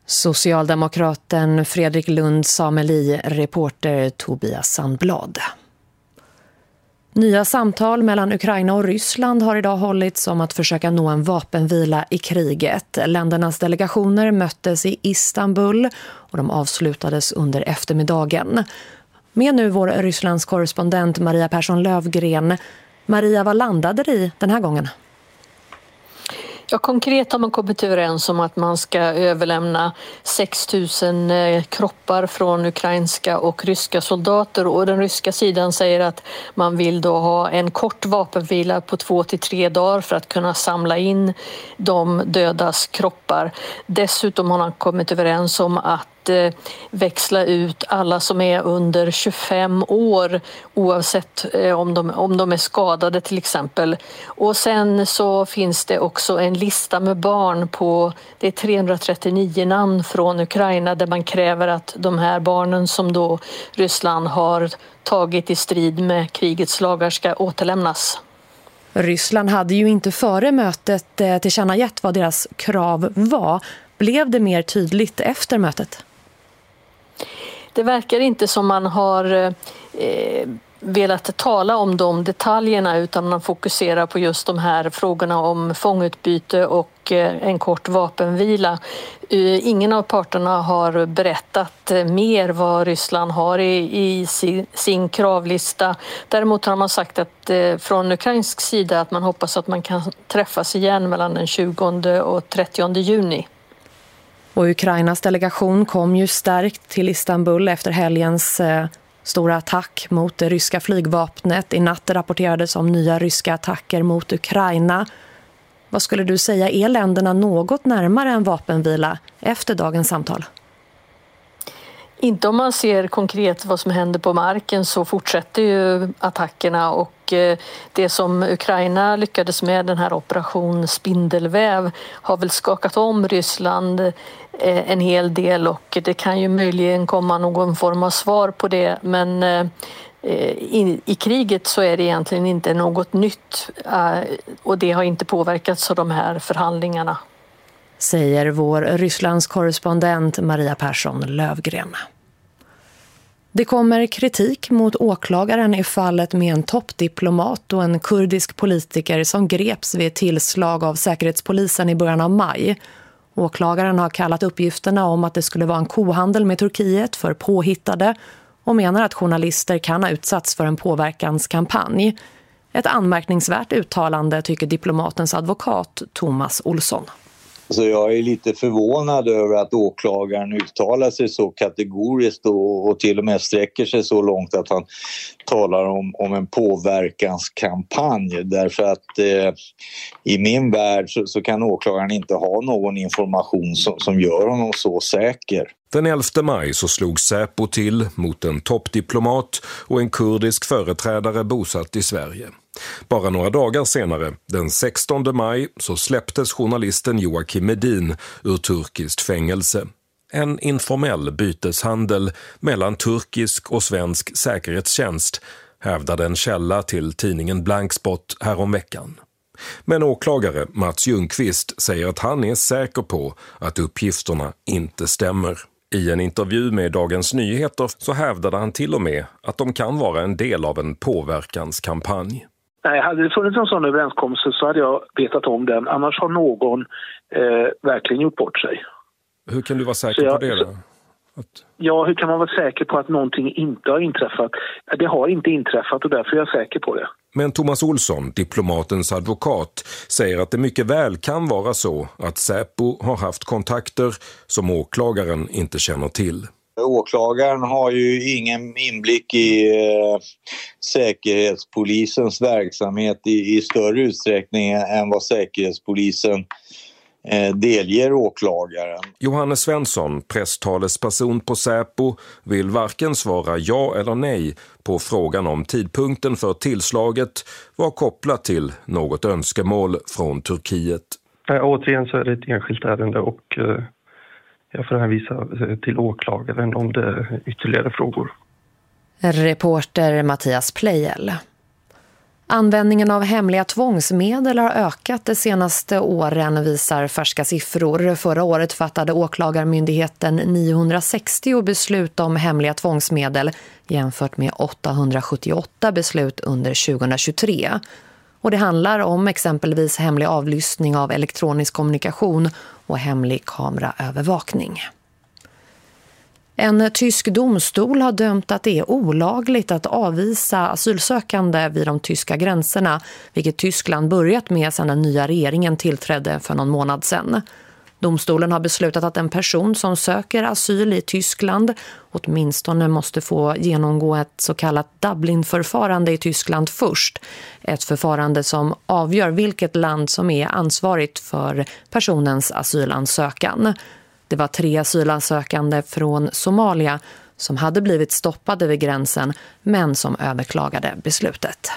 Socialdemokraten Fredrik Lundh Sammeli, reporter Tobias Sandblad. Nya samtal mellan Ukraina och Ryssland har idag hållits om att försöka nå en vapenvila i kriget. Ländernas delegationer möttes i Istanbul och de avslutades under eftermiddagen. Med nu vår Rysslands korrespondent Maria Persson Lövgren. Maria, vad landade det i den här gången? Ja, konkret har man kommit överens om att man ska överlämna sex tusen kroppar från ukrainska och ryska soldater, och den ryska sidan säger att man vill då ha en kort vapenvila på två till tre dagar för att kunna samla in de dödas kroppar. Dessutom har man kommit överens om att växla ut alla som är under tjugofem år oavsett om de, om de är skadade till exempel. Och sen så finns det också en lista med barn på det är trehundratrettionio namn från Ukraina där man kräver att de här barnen som då Ryssland har tagit i strid med krigets lagar ska återlämnas. Ryssland hade ju inte före mötet tillkännagett vad deras krav var. Blev det mer tydligt efter mötet? Det verkar inte som man har eh, velat tala om de detaljerna, utan man fokuserar på just de här frågorna om fångutbyte och eh, en kort vapenvila. Uh, ingen av parterna har berättat eh, mer vad Ryssland har i, i sin, sin kravlista. Däremot har man sagt att eh, från ukrainsk sida att man hoppas att man kan träffas igen mellan den tjugonde och trettionde juni. Och Ukrainas delegation kom ju stärkt till Istanbul efter helgens eh, stora attack mot det ryska flygvapnet. I natt rapporterades om nya ryska attacker mot Ukraina. Vad skulle du säga, är länderna något närmare en vapenvila efter dagens samtal? Inte om man ser konkret vad som händer på marken, så fortsätter ju attackerna, och det som Ukraina lyckades med, den här operation Spindelväv, har väl skakat om Ryssland en hel del, och det kan ju möjligen komma någon form av svar på det, men i, i kriget så är det egentligen inte något nytt, och det har inte påverkats av de här förhandlingarna. Säger vår Rysslands korrespondent Maria Persson Lövgren. Det kommer kritik mot åklagaren i fallet med en toppdiplomat och en kurdisk politiker som greps vid ett tillslag av säkerhetspolisen i början av maj. Åklagaren har kallat uppgifterna om att det skulle vara en kohandel med Turkiet för påhittade och menar att journalister kan ha utsatts för en påverkanskampanj. Ett anmärkningsvärt uttalande tycker diplomatens advokat Thomas Olsson. Så jag är lite förvånad över att åklagaren uttalar sig så kategoriskt och, och till och med sträcker sig så långt att han talar om, om en påverkanskampanj. Därför att eh, i min värld så, så kan åklagaren inte ha någon information som, som gör honom så säker. Den elfte maj så slog Säpo till mot en toppdiplomat och en kurdisk företrädare bosatt i Sverige. Bara några dagar senare, den sextonde maj, så släpptes journalisten Joakim Medin ur turkiskt fängelse. En informell byteshandel mellan turkisk och svensk säkerhetstjänst, hävdade en källa till tidningen Blankspot häromveckan. Men åklagare Mats Ljungqvist säger att han är säker på att uppgifterna inte stämmer. I en intervju med Dagens Nyheter så hävdade han till och med att de kan vara en del av en påverkanskampanj. Nej, hade det funnits en sån överenskommelse så hade jag vetat om den. Annars har någon eh, verkligen gjort bort sig. Hur kan du vara säker jag, på det då? Att... Ja, hur kan man vara säker på att någonting inte har inträffat? Det har inte inträffat och därför är jag säker på det. Men Thomas Olsson, diplomatens advokat, säger att det mycket väl kan vara så att Säpo har haft kontakter som åklagaren inte känner till. Åklagaren har ju ingen inblick i eh, säkerhetspolisens verksamhet i, i större utsträckning än vad säkerhetspolisen eh, delger åklagaren. Johannes Svensson, presstalesperson på Säpo, vill varken svara ja eller nej på frågan om tidpunkten för tillslaget var kopplat till något önskemål från Turkiet. Äh, återigen så är det ett enskilt ärende och eh... jag får hänvisa till åklagaren om det är ytterligare frågor. Reporter Mattias Plejel. Användningen av hemliga tvångsmedel har ökat de senaste åren, visar färska siffror. Förra året fattade åklagarmyndigheten niohundrasextio beslut om hemliga tvångsmedel jämfört med åttahundrasjuttioåtta beslut under tjugohundratjugotre. Och det handlar om exempelvis hemlig avlyssning av elektronisk kommunikation och hemlig kameraövervakning. En tysk domstol har dömt att det är olagligt att avvisa asylsökande vid de tyska gränserna, vilket Tyskland börjat med sedan den nya regeringen tillträdde för någon månad sedan. Domstolen har beslutat att en person som söker asyl i Tyskland åtminstone måste få genomgå ett så kallat Dublin-förfarande i Tyskland först. Ett förfarande som avgör vilket land som är ansvarigt för personens asylansökan. Det var tre asylansökande från Somalia som hade blivit stoppade vid gränsen men som överklagade beslutet.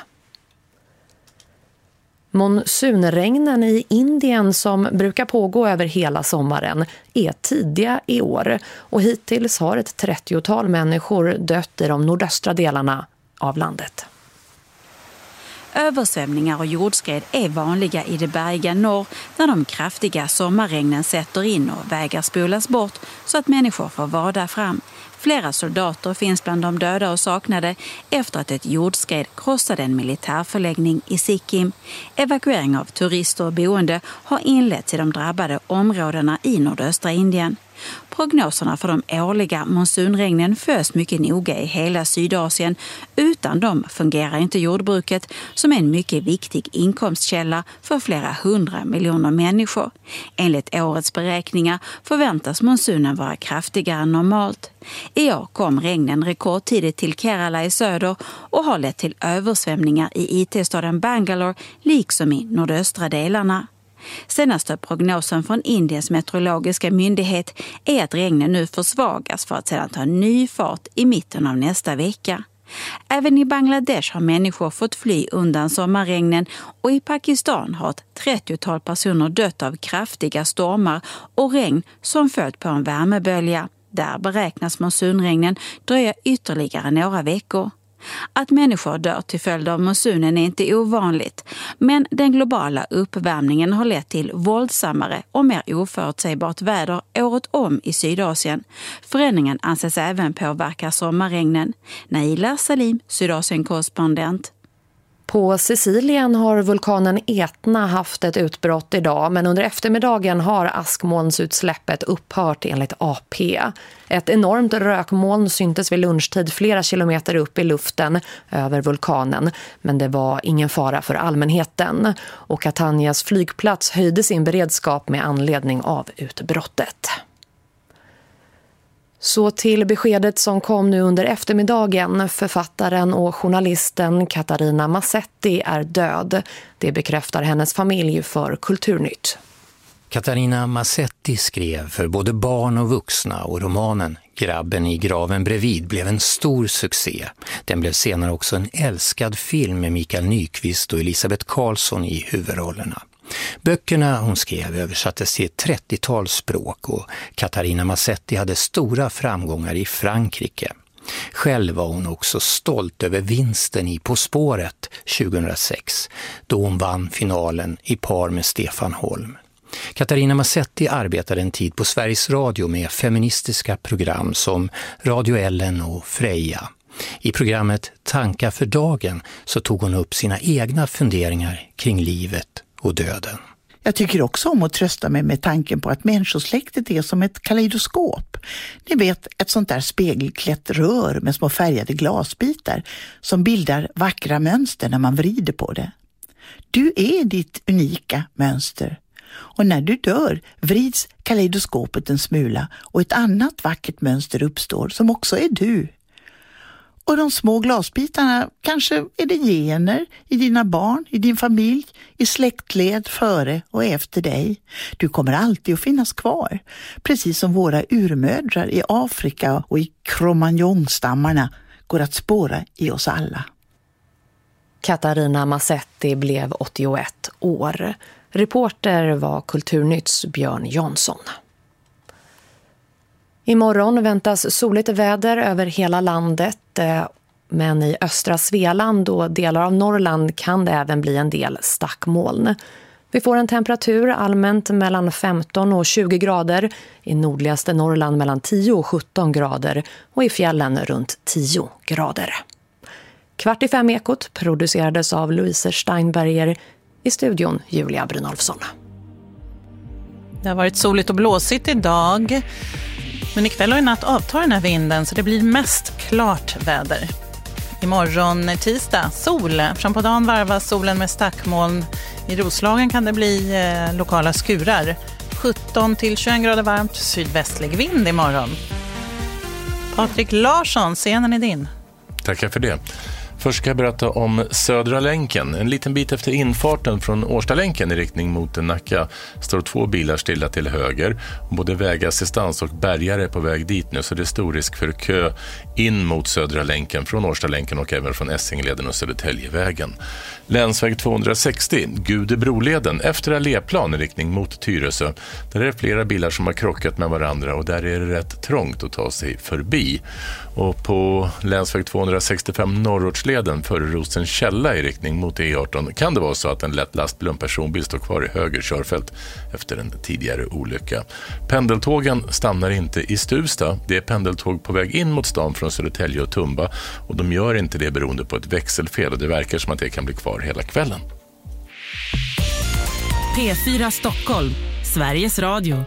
Monsunregnen i Indien som brukar pågå över hela sommaren är tidiga i år och hittills har ett trettiotal människor dött i de nordöstra delarna av landet. Översvämningar och jordskred är vanliga i det bergiga norr där de kraftiga sommarregnen sätter in och vägar spolas bort så att människor får vada fram. Flera soldater finns bland de döda och saknade efter att ett jordskred krossade en militärförläggning i Sikkim. Evakuering av turister och boende har inletts i de drabbade områdena i nordöstra Indien. Prognoserna för de årliga monsunregnen följs mycket noga i hela Sydasien. Utan dem fungerar inte jordbruket som är en mycket viktig inkomstkälla för flera hundra miljoner människor. Enligt årets beräkningar förväntas monsunen vara kraftigare än normalt. I år kom regnen rekordtidigt till Kerala i söder och har lett till översvämningar i I T-staden Bangalore liksom i nordöstra delarna. Senaste prognosen från Indiens meteorologiska myndighet är att regnen nu försvagas för att sedan ta ny fart i mitten av nästa vecka. Även i Bangladesh har människor fått fly undan sommarregnen och i Pakistan har ett trettiotal personer dött av kraftiga stormar och regn som följt på en värmebölja. Där beräknas monsunregnen dröja ytterligare några veckor. Att människor dör till följd av monsunen är inte ovanligt, men den globala uppvärmningen har lett till våldsammare och mer oförutsägbart väder året om i Sydasien. Förändringen anses även påverka sommarregnen. Naila Salim, Sydasien-korrespondent. På Sicilien har vulkanen Etna haft ett utbrott idag, men under eftermiddagen har askmolnsutsläppet upphört enligt A P. Ett enormt rökmoln syntes vid lunchtid flera kilometer upp i luften över vulkanen, men det var ingen fara för allmänheten. Och Catanias flygplats höjde sin beredskap med anledning av utbrottet. Så till beskedet som kom nu under eftermiddagen. Författaren och journalisten Catarina Massetti är död. Det bekräftar hennes familj för Kulturnytt. Catarina Massetti skrev för både barn och vuxna och romanen Grabben i graven bredvid blev en stor succé. Den blev senare också en älskad film med Mikael Nyqvist och Elisabeth Karlsson i huvudrollerna. Böckerna hon skrev översattes till ett trettiotal språk och Catarina Massetti hade stora framgångar i Frankrike. Själv var hon också stolt över vinsten i På spåret tjugohundrasex då hon vann finalen i par med Stefan Holm. Catarina Massetti arbetade en tid på Sveriges Radio med feministiska program som Radio Ellen och Freja. I programmet Tankar för dagen så tog hon upp sina egna funderingar kring livet och döden. Jag tycker också om att trösta mig med tanken på att människosläktet är som ett kaleidoskop. Ni vet, ett sånt där spegelklätt rör med små färgade glasbitar som bildar vackra mönster när man vrider på det. Du är ditt unika mönster. Och när du dör vrids kaleidoskopet en smula och ett annat vackert mönster uppstår som också är du. Och de små glasbitarna, kanske är det gener i dina barn, i din familj, i släktled före och efter dig. Du kommer alltid att finnas kvar, precis som våra urmödrar i Afrika och i Cro-Magnon-stammarna går att spåra i oss alla. Catarina Massetti blev åttioett år. Reporter var Kulturnytts Björn Jonsson. Imorgon väntas soligt väder över hela landet, men i östra Svealand och delar av Norrland kan det även bli en del stackmoln. Vi får en temperatur allmänt mellan femton och tjugo grader, i nordligaste Norrland mellan tio och sjutton grader och i fjällen runt tio grader. Kvart i fem ekot producerades av Louise Steinberger, i studion Julia Brynolfsson. Det har varit soligt och blåsigt idag. Men ikväll och i natt avtar den här vinden så det blir mest klart väder. Imorgon tisdag, sol. Fram på dagen varvas solen med stackmoln. I Roslagen kan det bli eh, lokala skurar. sjutton till tjugoett grader varmt, sydvästlig vind imorgon. Patrik Larsson, scenen är din. Tackar för det. Först ska jag berätta om Södra länken. En liten bit efter infarten från Årstalänken i riktning mot Nacka står två bilar stilla till höger. Både vägassistans och bärgare är på väg dit nu, så det är stor risk för kö in mot Södra länken från Årstalänken och även från Essingleden och Södertäljevägen. Länsväg tvåhundrasextio, Gudebroleden, efter Alléplan i riktning mot Tyresö. Där är det flera bilar som har krockat med varandra och där är det rätt trångt att ta sig förbi. Och på länsväg tvåhundrasextiofem Norrortsleden före Rosenkälla i riktning mot E arton kan det vara så att en lätt lastbil och en personbil står kvar i höger körfält efter en tidigare olycka. Pendeltågen stannar inte i Stuvsta. Det är pendeltåg på väg in mot stan från Södertälje och Tumba och de gör inte det beroende på ett växelfel och det verkar som att det kan bli kvar hela kvällen. P fyra Stockholm, Sveriges Radio.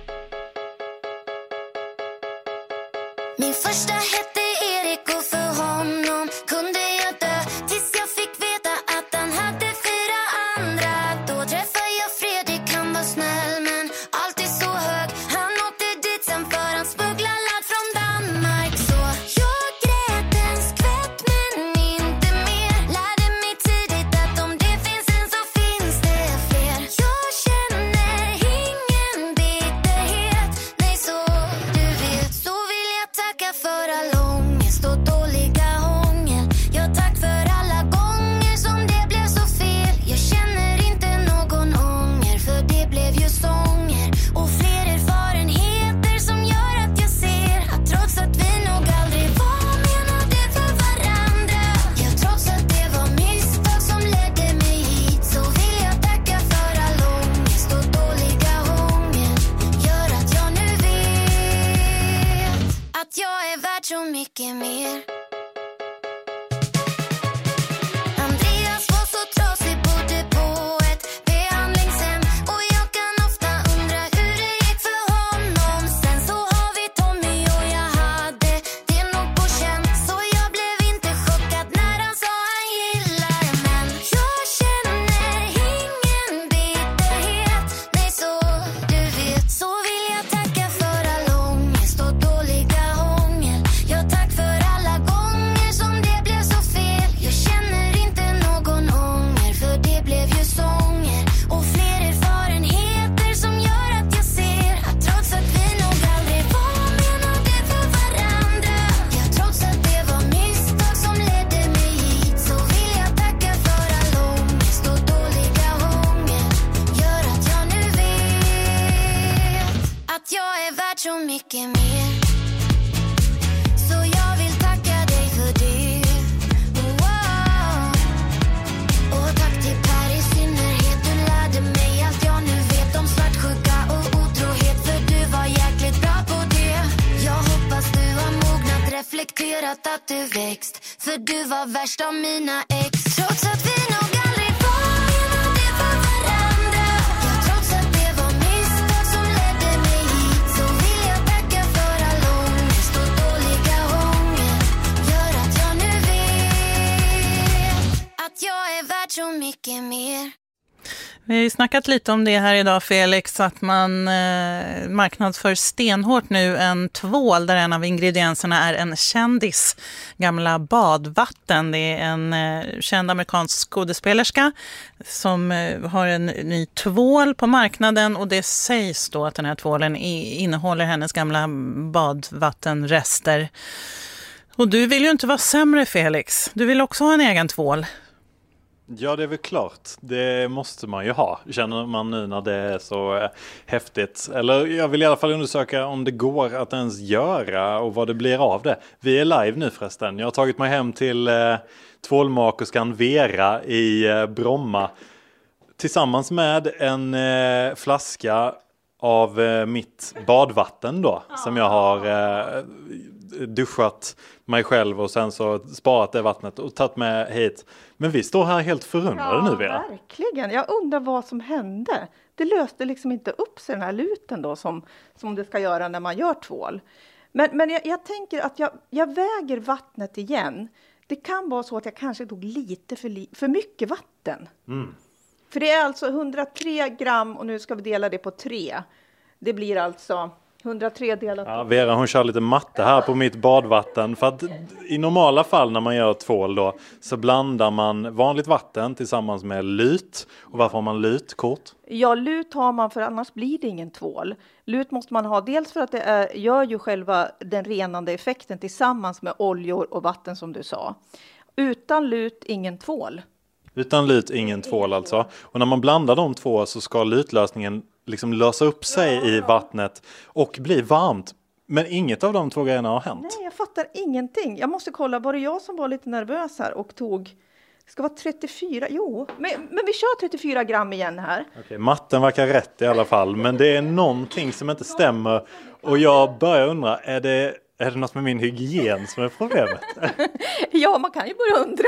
Min första hette Erik och för honom kunde jag dö tills jag fick veta att han hade fyra andra. Då träffade jag Fredrik, han var snäll men alltid så hög. Han åkte dit sen för han smugglade ladd från Danmark. Så jag grät en skvätt men inte mer. Lärde mig tidigt att om det finns en så finns det fler. Jag känner ingen bitterhet, nej så du vet. Så vill jag tacka för alla mycket mer. Så jag vill tacka dig för det. Wow. Och tack till Per i synnerhet. Du lärde mig allt jag nu vet om svartsjuka och otrohet. För du var jäkligt bra på det. Jag hoppas du har mognat, reflekterat att du växt. För du var värst av mina ex. Trots att vi nog aldrig var menade för varandra. Ja, trots att det var misstag som ledde mig hit. Så vill jag tacka för all ångest och dåliga ånger. Gör att jag nu vet att jag är värd så mycket mer. Vi har ju snackat lite om det här idag, Felix, att man eh, marknadsför stenhårt nu en tvål där en av ingredienserna är en kändis, gamla badvatten. Det är en eh, känd amerikansk skådespelerska som eh, har en ny tvål på marknaden, och det sägs då att den här tvålen i, innehåller hennes gamla badvattenrester. Och du vill ju inte vara sämre, Felix. Du vill också ha en egen tvål. Ja, det är väl klart. Det måste man ju ha. Känner man nu när det är så eh, häftigt. Eller jag vill i alla fall undersöka om det går att ens göra och vad det blir av det. Vi är live nu förresten. Jag har tagit mig hem till eh, tvålmakerskan Vera i eh, Bromma. Tillsammans med en eh, flaska av eh, mitt badvatten då. Som jag har eh, duschat mig själv och sen så sparat det vattnet och tagit med hit. Men vi står här helt förundrade ja, nu, Vera. Verkligen. Jag undrar vad som hände. Det löste liksom inte upp sig den här luten då som, som det ska göra när man gör tvål. Men, men jag, jag tänker att jag, jag väger vattnet igen. Det kan vara så att jag kanske tog lite för, li, för mycket vatten. Mm. För det är alltså hundratre gram och nu ska vi dela det på tre. Det blir alltså hundratre delat på... Ja, Vera hon kör lite matte här på mitt badvatten. För att i normala fall när man gör tvål då så blandar man vanligt vatten tillsammans med lut. Och varför har man lut, kort? Ja, lut har man för annars blir det ingen tvål. Lut måste man ha dels för att det är, gör ju själva den renande effekten tillsammans med oljor och vatten som du sa. Utan lut ingen tvål. Utan lut ingen tvål alltså. Och när man blandar de två så ska lutlösningen liksom lösa upp sig ja. i vattnet och bli varmt. Men inget av de två grejerna har hänt. Nej, jag fattar ingenting. Jag måste kolla, var det jag som var lite nervös här och tog... Det ska vara trettiofyra, jo. Men, men vi kör trettiofyra gram igen här. Okej, matten verkar rätt i alla fall. Men det är någonting som inte stämmer. Och jag börjar undra, är det... Är det något med min hygien som är problemet? Ja, man kan ju börja undra.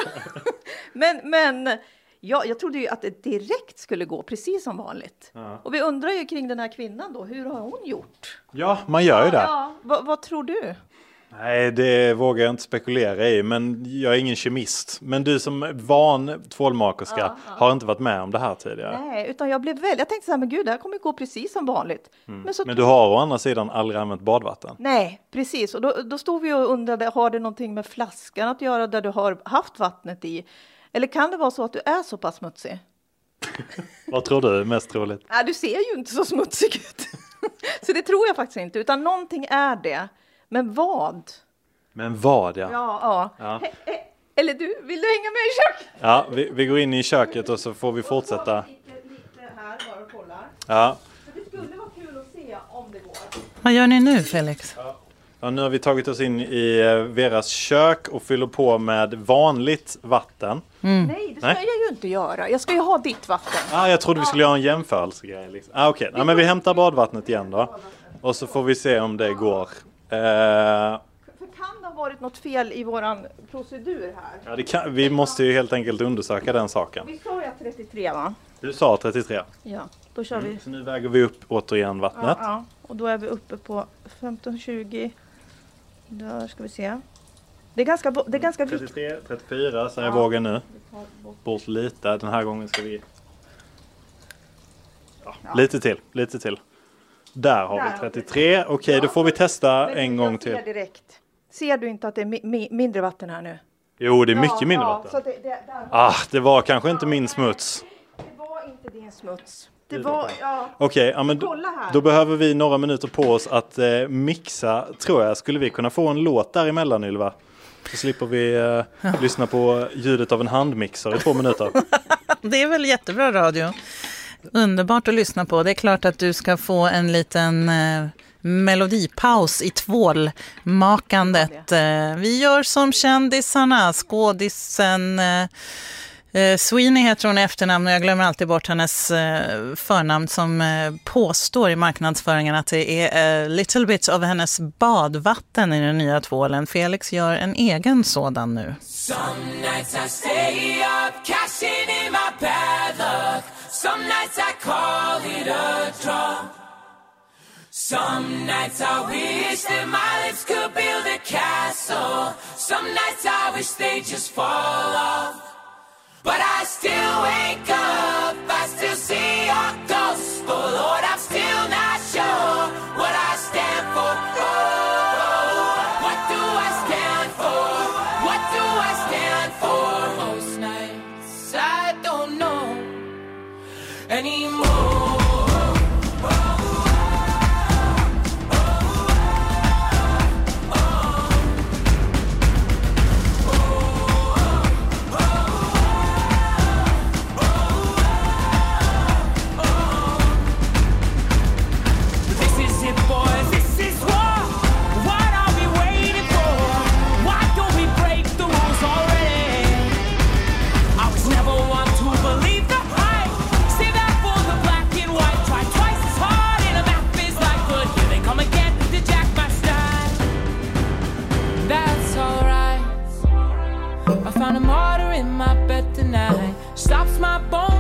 men men ja, jag trodde ju att det direkt skulle gå precis som vanligt. Ja. Och vi undrar ju kring den här kvinnan då. Hur har hon gjort? Ja, man gör ju det. Ja, vad, vad tror du? Nej, det vågar jag inte spekulera i. Men jag är ingen kemist. Men du som van tvålmakerska ja, ja. har inte varit med om det här tidigare. Nej, utan jag blev väl... Jag tänkte så här, men gud, det här kommer gå precis som vanligt. Mm. Men, så men du har å andra sidan aldrig använt badvatten? Nej, precis. Och då, då stod vi och undrade, har det någonting med flaskan att göra där du har haft vattnet i? Eller kan det vara så att du är så pass smutsig? Vad tror du är mest troligt? Nej, du ser ju inte så smutsig ut. Så det tror jag faktiskt inte. Utan någonting är det. Men vad? Men vad, ja. Ja, ja. ja. He, he, eller du, vill du hänga med i köket? Ja, vi, vi går in i köket och så får vi fortsätta. Lite, lite här bara och kollar. Ja. Så det skulle vara kul att se om det går. Vad gör ni nu, Felix? Ja. Ja, nu har vi tagit oss in i Veras kök och fyller på med vanligt vatten. Mm. Nej, det ska Nej. jag ju inte göra. Jag ska ju ha ditt vatten. Ah, jag trodde vi skulle göra en jämförelsegrej. Liksom. Ah, Okej, okay. ja, men vi hämtar badvattnet igen då. Och så får vi se om det går. Eh... För kan det ha varit något fel i våran procedur här? Ja, det kan, vi måste ju helt enkelt undersöka den saken. Vi sa ju trettiotre, va? Du sa trettiotre. Ja, då kör vi. Mm, så nu väger vi upp återigen vattnet. Ja, ja. Och då är vi uppe på femton tjugo. Där ska vi se. Det är ganska, det är ganska viktigt. trettiotre, trettiofyra, så jag ja. vågar nu. Bort lite. Den här gången ska vi... Ja, ja. Lite till, lite till. Där har Där vi trettiotre. Okej, okay, ja. Då får vi testa men en gång till. Ser direkt. Ser du inte att det är mi- mi- mindre vatten här nu? Jo, det är mycket ja, mindre ja, vatten. Så det, det, där. Ah, det var kanske inte min smuts. Det var inte din smuts. Det var, ja. Okej, okay, ja, men då, då behöver vi några minuter på oss att eh, mixa, tror jag. Skulle vi kunna få en låt däremellan, Ylva? Så slipper vi eh, ja. lyssna på ljudet av en handmixer i två minuter. Det är väl jättebra radio. Underbart att lyssna på. Det är klart att du ska få en liten eh, melodipaus i tvålmakandet. Vi gör som kändisarna, skådisen eh, Sweeney heter hon i efternamn och jag glömmer alltid bort hennes eh, förnamn som eh, påstår i marknadsföringen att det är a little bit av hennes badvatten i den nya tvålen. Felix gör en egen sådan nu. Some nights I stay up, cashing in my bad luck. Some nights I call it a draw. Some nights I wish that my lips could build a castle. Some nights I wish they just fall off. But I still wake up, I still see your ghost. Oh Lord, I'm still not sure what I stand for. Oh, what do I stand for? What do I stand for? Most nights I don't know anymore. Found a martyr in my bed tonight. Stops my bones.